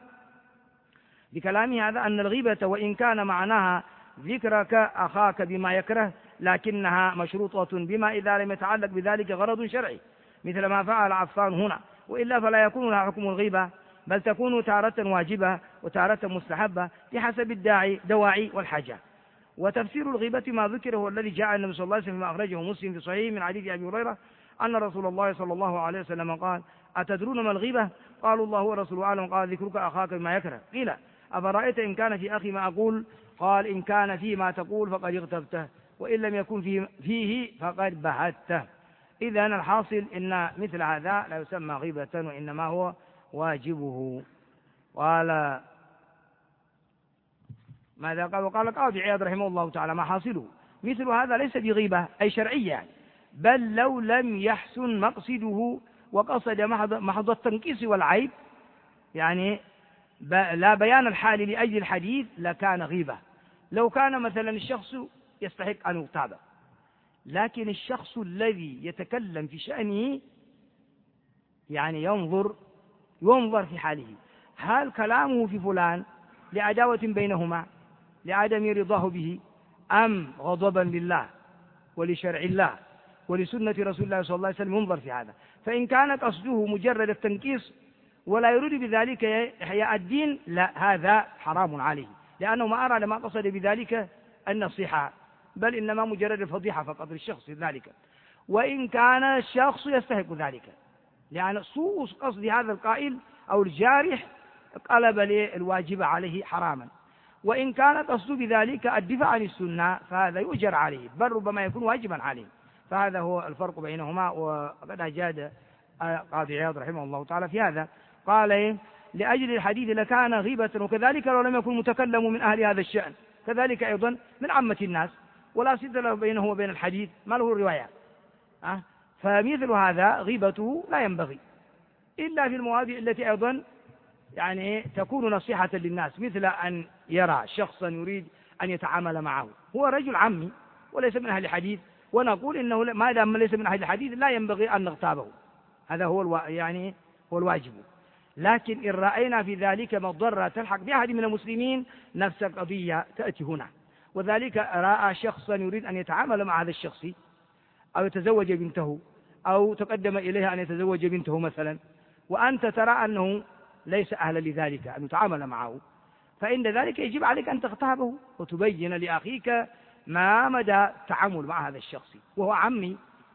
بكلامه هذا أن الغيبة وإن كان معناها ذكرك أخاك بما يكره لكنها مشروطة بما إذا لم يتعلق بذلك غرض شرعي مثل ما فعل عفان هنا، وإلا فلا يكون لها حكم الغيبة، بل تكون تارة واجبة وتارة مستحبة بحسب الداعي دواعي والحاجة. وتفسير الغيبة ما ذكر هو الذي جاء النبي صلى الله عليه وسلم فيما أخرجه مسلم في صحيح من حديث أبي هريرة أن رسول الله صلى الله عليه وسلم قال أتدرون ما الغيبة؟ قالوا الله ورسوله أعلم. قال ذكرك أخاك بما يكره. قيل أفرأيت إن كان في أخي ما أقول؟ قال إن كان فيه ما تقول فقد اغتبته، وإن لم يكن فيه, فيه فقد بهته. إذا الحاصل إن مثل هذا لا يسمى غيبة وإنما هو واجبه. قال ماذا قال؟ وقال القاضي عياض رحمه الله تعالى ما حاصله مثل هذا ليس بغيبة أي شرعية، بل لو لم يحسن مقصده وقصد محض التنقيص والعيب، يعني لا بيان الحال لأجل الحديث لكان غيبة. لو كان مثلا الشخص يستحق أن يغتاب، لكن الشخص الذي يتكلم في شأنه يعني ينظر ينظر في حاله، هل كلامه في فلان لعداوة بينهما لعدم رضاه به أم غضبا لله ولشرع الله ولسنة رسول الله صلى الله عليه وسلم، ينظر في هذا. فإن كان قصده مجرد التنكيص ولا يريد بذلك إحياء الدين لا، هذا حرام عليه، لأنه ما أراد ما قصد بذلك النصيحة، بل إنما مجرد الفضيحة فقط للشخص ذلك. وإن كان الشخص يستحق ذلك، لأن سوء قصد هذا القائل أو الجارح قلب الواجب عليه حراما. وإن كان قصد بذلك الدفاع عن السنة فهذا يؤجر عليه، بل ربما يكون واجبا عليه. فهذا هو الفرق بينهما. وقد أجاد قاضي عياض رحمه الله تعالى في هذا، قال لأجل الحديث لكان غيبة، وكذلك لو لم يكن متكلم من أهل هذا الشأن كذلك أيضا من عامة الناس، ولا صدق له بينه وبين الحديث ما له الرواية أه؟ فمثل هذا غيبته لا ينبغي إلا في المواضع التي أيضا يعني تكون نصيحة للناس، مثل أن يرى شخصا يريد أن يتعامل معه هو رجل عمي وليس من أهل الحديث، ونقول إنه ما دام ليس من أهل الحديث لا ينبغي أن نغتابه، هذا هو الوا... يعني هو الواجب. لكن إن رأينا في ذلك مضرة تلحق بأحد من المسلمين نفس القضية تأتي هنا، وذلك رأى شخصا يريد أن يتعامل مع هذا الشخص أو يتزوج بنته أو تقدم إليها أن يتزوج بنته مثلا، وأنت ترى أنه ليس أهلا لذلك أن يتعامل معه، فإن ذلك يجب عليك أن تغتابه وتبين لأخيك ما مدى التعامل مع هذا الشخص، وهو عمي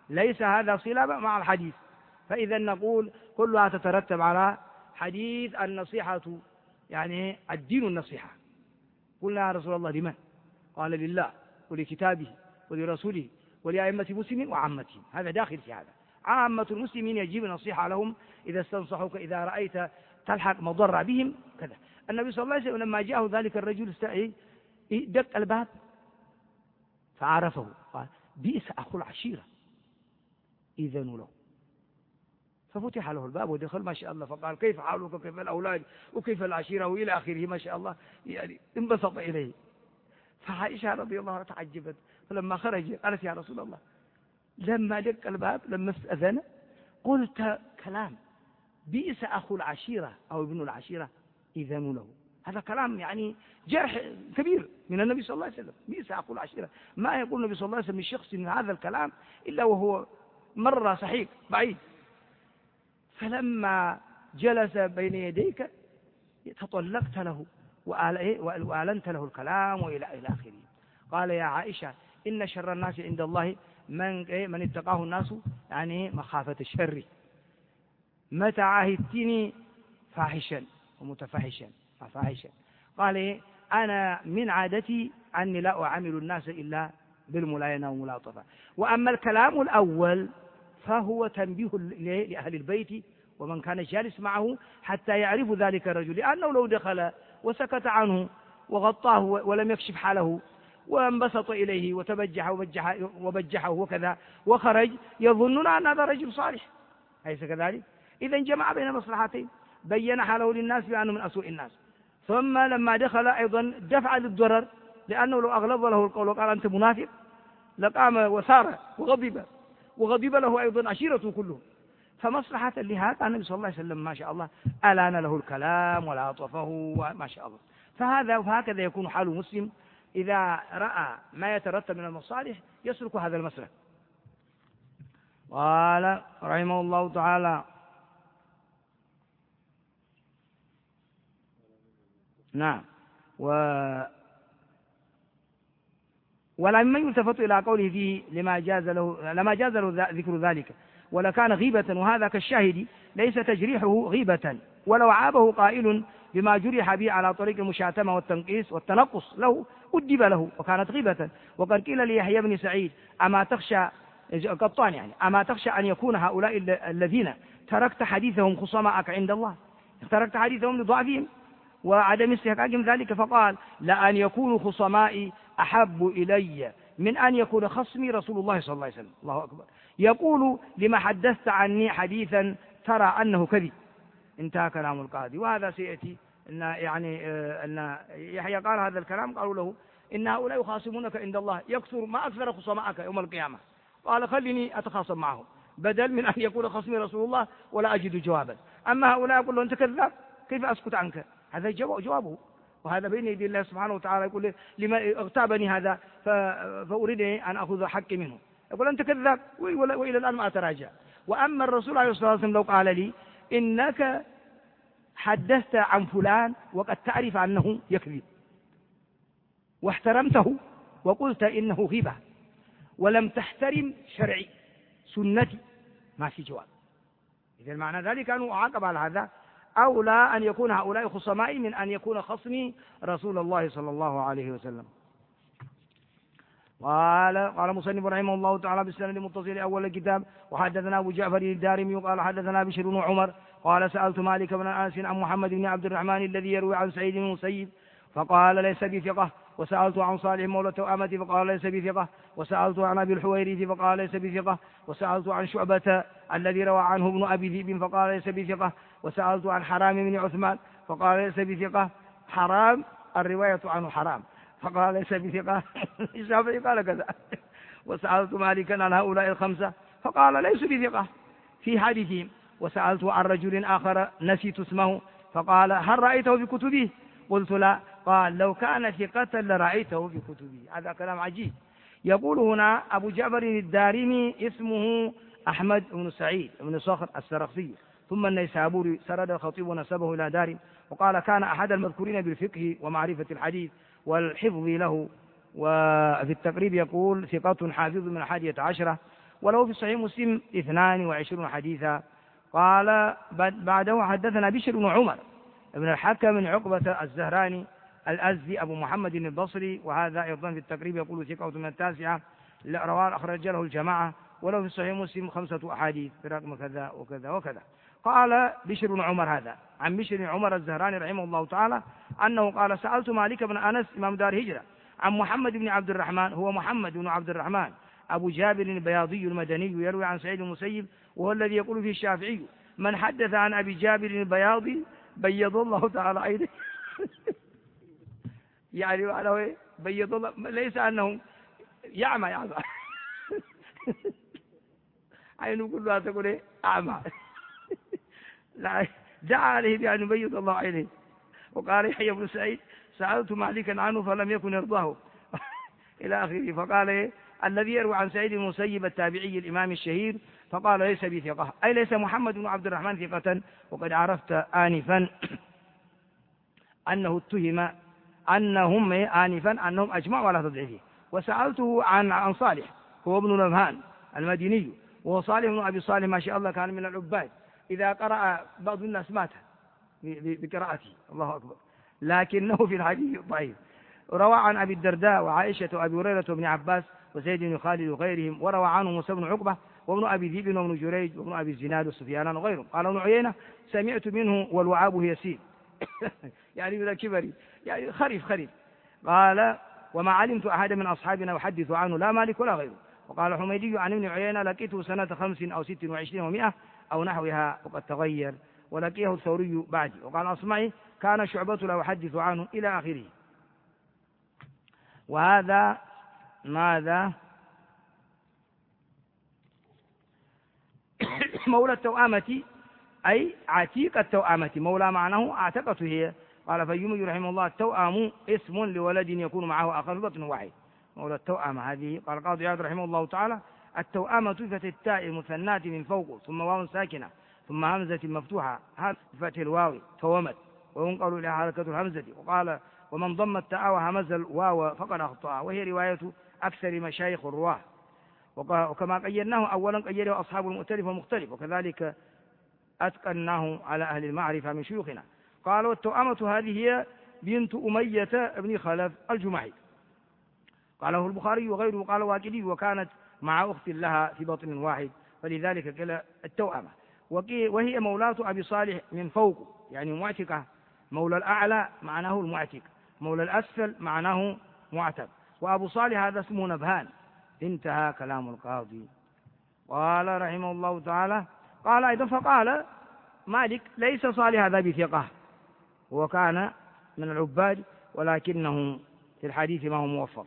ليس هذا صلة مع الحديث. فإذا نقول كلها تترتب على حديث النصيحة، يعني الدين النصيحة. قلنا يا رسول الله لمن؟ قال لله ولكتابه ولرسوله ولأئمة المسلمين وعامتهم. هذا داخل في هذا. عامة المسلمين يجب النصيحة لهم إذا استنصحوك، إذا رأيت تلحق مضر بهم كذا. النبي صلى الله عليه وسلم لما جاءه ذلك الرجل دق الباب فعرفه، قال بئس أخو العشيرة إذن له. ففتح له الباب ودخل ما شاء الله، فقال كيف حالك وكيف الأولاد وكيف العشيرة وإلى آخره ما شاء الله، يعني انبسط إليه. فعائشة رضي الله عنها تعجبت، فلما خرج قالت يا رسول الله لما دق الباب لما استأذن قلت كلام بئس أخو العشيرة أو ابن العشيرة إذن له. هذا كلام يعني جرح كبير من النبي صلى الله عليه وسلم. بئس أخو العشيرة، ما يقول النبي صلى الله عليه وسلم لشخص من هذا الكلام إلا وهو مرة صحيح بعيد. فلما جلس بين يديك تطلقت له وأعلنت له الكلام وإلى آخره. قال يا عائشة إن شر الناس عند الله من من اتقاه الناس، يعني مخافة الشر. متى عاهدتني فاحشا ومتفحشا فاحشا؟ قال أنا من عادتي أني لا أعامل الناس إلا بالملاينة والملاطفة. وأما الكلام الأول فهو تنبيه لأهل البيت ومن كان جالس معه حتى يعرف ذلك الرجل، لأنه لو دخل وسكت عنه وغطاه ولم يكشف حاله وانبسط إليه وتبجح وبجح وبجحه وكذا وخرج يظنون أن هذا رجل صالح، أليس كذلك؟ إذا جمع بين مصلحتين، بين حاله للناس بأنه من أسوء الناس، ثم لما دخل أيضا دفع للضرر، لأنه لو أغلظ له القول وقال أنت منافق لقام وسار وغضب وغضب له أيضا عشيرته كلهم. فمصلحة لهذا النبي صلى الله عليه وسلم ما شاء الله ألان له الكلام ولاطفه وما شاء الله. فهذا وهكذا يكون حال مسلم إذا رأى ما يترتب من المصالح يسلك هذا المسلك. قال رحمه الله تعالى نعم و ولما يلتفت إلى قوله فيه لما جاز له لما جاز له ذكر ذلك ولكان غيبة، وهذا كالشاهد ليس تجريحه غيبة، ولو عابه قائل بما جرح به على طريق المشاتمة والتنقيس والتنقص له أدب له وكانت غيبة. وقد قيل ليحيى بن سعيد أما تخشى قطان يعني أما تخشى أن يكون هؤلاء الذين تركت حديثهم خصماءك عند الله، تركت حديثهم لضعفهم وعدم استحقاقهم ذلك، فقال لأن يكونوا خصمائي أحب إلي من أن يكون خصمي رسول الله صلى الله عليه وسلم. الله أكبر. يقول لما حدثت عني حديثا ترى أنه كذب. انتهى كلام القاضي. وهذا سيأتي إن يعني أن يحيى قال هذا الكلام، قالوا له إن هؤلاء يخاصمونك عند الله يكثر ما أكثر خصمائك يوم القيامة. قال خليني أتخاصم معهم بدل من أن يكون خصمي رسول الله ولا أجد جوابا. أما هؤلاء يقول له أنت كذاب كيف أسكت عنك؟ هذا جوابه، وهذا بين يدي الله سبحانه وتعالى. يقول لما اغتابني هذا فأريد أن أخذ حقي منه، يقول أنت كذاب وإلى الآن ما أتراجع. وأما الرسول عليه الصلاة والسلام لو قال لي إنك حدثت عن فلان وقد تعرف أنه يكذب واحترمته وقلت إنه غيبة ولم تحترم شرعي سنتي ما في جواب. إذا معنى ذلك أنه أعاقب على هذا. أولى أن يكون هؤلاء خصمائي من أن يكون خصمي رسول الله صلى الله عليه وسلم. قال قال مصنف رحمه الله تعالى بالسند المتصل أول الكتاب وحدثنا أبو جعفر الدارمي قال حدثنا بشر بن عمر قال سألت مالك بن أنس عن محمد بن عبد الرحمن الذي يروي عن سعيد بن المسيب فقال ليس بثقة، وسألت عن صالح مولى توأمة فقال ليس بثقة، وسألت عن أبي الحويرث فقال ليس بثقة، وسألت عن شعبة الذي روى عنه ابن أبي ذئب فقال ليس بثقة، وسألت عن حرام بن عثمان فقال ليس بثقة. حرام الرواية عنه حرام فقال ليس بثقة. الشافعي قال كذا. وسألت مالكا عن هؤلاء الخمسة فقال ليس بثقة في حديثهم. وسألت عن رجل آخر نسيت اسمه فقال هل رأيته في كتبه؟ قلت لا. قال لو كان ثقة لرأيته في كتبه. هذا كلام عجيب. يقول هنا أبو جعفر الدارمي اسمه أحمد بن سعيد بن صخر السرخسي ثم النيسابوري، سرد الخطيب ونسبه إلى دارم، وقال كان أحد المذكورين بالفقه ومعرفة الحديث والحفظ له. وفي التقريب يقول ثقة حافظ من الحادية عشرة. وله في صحيح مسلم اثنان وعشرون حديثا. قال بعده حدثنا بشر بن عمر ابن الحكم بن عقبة الزهراني الأزدي أبو محمد البصري، وهذا أيضا في التقريب يقول ثقة من التاسعة، رواه أخرج له الجماعة، وله في صحيح مسلم خمسة أحاديث برقم كذا وكذا وكذا. قال بشر بن عمر هذا عن بشر بن عمر الزهراني رحمه الله تعالى أنه قال سألت مالك بن أنس إمام دار هجرة عن محمد بن عبد الرحمن، هو محمد بن عبد الرحمن أبو جابر البياضي المدني، يروي عن سعيد المسيب وهو الذي يقول فيه الشافعي من حدث عن أبي جابر البياضي بيض الله تعالى عينه. يعني على بيض الله، ليس أنه يعمى يعمى عينه كلها تقول ايه أعمى. لا، دعا عليه بأن يبيض الله عينه. وقال يحيى بن سعيد سألت مالكا عنه فلم يكن يرضاه إلى آخره. فقال إيه الذي يروي عن سعيد المسيب التابعي الإمام الشهير، فقال ليس بثقة، أي ليس محمد بن عبد الرحمن ثقة. وقد عرفت آنفا أنه اتهم أنهم آنفا أنهم أجمعوا على تضعيفه. وسألته عن عن صالح هو ابن نبهان المديني، وهو صالح بن أبي صالح ما شاء الله كان من العباد، إذا قرأ بعض الناس مات بقراءته، الله أكبر، لكنه في الحديث ضعيف. روى عن أبي الدرداء وعائشة وأبي هريرة وابن عباس وزيد بن خالد وغيرهم، وروى عنه موسى بن عقبة وابن أبي ذئب وابن جريج وابن أبي الزناد وسفيان وغيرهم. قال ابن عيينة سمعت منه والوعاب يسير يعني من الكبر، يعني خريف خريف. قال وما علمت أحد من أصحابنا يحدث عنه لا مالك ولا غيره. وقال حميدي عن ابن عيينة لقيته سنة خمس أو ست وعشرين ومائة أو نحوها وقد تغير، ولقيه الثوري بعدي. وقال أصمعي كان شعبة لا يحدث عنه إلى آخره. وهذا ماذا مولى التوأمة أي عتيق التوأمة، مولى معناه اعتقته هي. قال فيومي رحمه الله التوأم اسم لولد يكون معه أخر بطن واحد، مولى التوأمة هذه. قال القاضي عياض رحمه الله تعالى التوأمة بفتح التاء المثناة من فوق ثم واو ساكنة ثم همزة مفتوحة بفتح الواو تومت وينقل إلى حركة الهمزة. وقال ومن ضم التاء وهمز الواو فقد أخطأ، وهي رواية أكثر مشايخ الرواه. وكما قيدناه أولا قيده أصحاب المؤتلف والمختلف، وكذلك أتقناه على أهل المعرفة من شيوخنا. قالوا التوأمة هذه هي بنت أمية بن خلف الجمحي، قاله البخاري وغيره. قال واكدي وكانت مع أخت لها في بطن واحد، فلذلك قال التوأمة. وهي مولاة أبي صالح من فوق يعني معتقة، مولى الأعلى معناه المعتق، مولى الأسفل معناه معتق. وأبو صالح هذا اسمه نبهان. انتهى كلام القاضي. قال رحمه الله تعالى قال أيضا فقال مالك ليس صالح هذا بثقة، وكان من العباد ولكنه في الحديث ما هو موفق.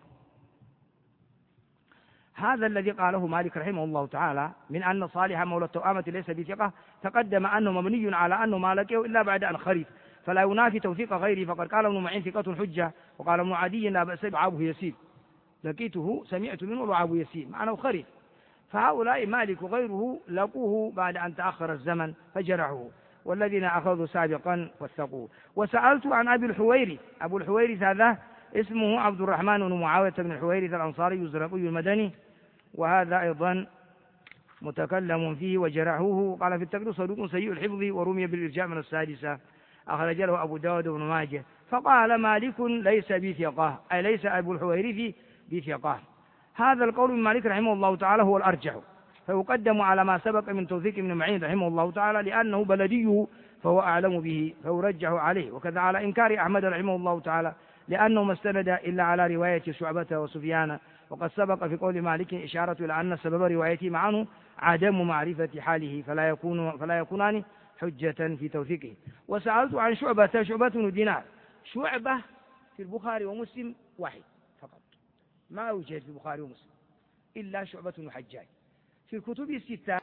هذا الذي قاله مالك رحمه الله تعالى من أن صالح مولى التوأمة ليس بثقة تقدم أنه مبني على أنه ما لقيه إلا بعد أن خرف، فلا ينافي توثيق غيره. فقد قال ابن معين ثقة حجة، وقال ابن عدي لا بأس وعابه يسير، لقيته سمعت منه وعابه يسير معناه خرف. فهؤلاء مالك وغيره لقوه بعد أن تأخر الزمن فجرعوه، والذين أخذوا سابقا وثقوه. وسألت عن أبي الحويرث. أبو الحويرث هذا اسمه عبد الرحمن بن معاوية بن الحويرث الأنصاري الزرقي المدني، وهذا أيضا متكلم فيه وجرحوه. قال في التقريب صدوق سيء الحفظ ورمي بالإرجاء من السادسة، أخرج له أبو داود بن ماجه. فقال مالك ليس بثقة، أي ليس أبو الحويرث بثقة. هذا القول من مالك رحمه الله تعالى هو الأرجح، فيقدم على ما سبق من توثيق ابن معين رحمه الله تعالى لأنه بلديه فهو أعلم به فيرجح عليه. وكذا على إنكار أحمد رحمه الله تعالى لأنه ما استند إلا على رواية شعبة وسفيان. وقد سبق في قول مالك إشارة إلى أن سبب روايته عنه عدم معرفة حاله، فلا يكون فلا يكونان حجة في توثيقه. وسألت عن شعبة شعبة بن دينار. شعبة في البخاري ومسلم واحد فقط، ما يوجد في البخاري ومسلم إلا شعبة بن الحجاج. في الكتب الستة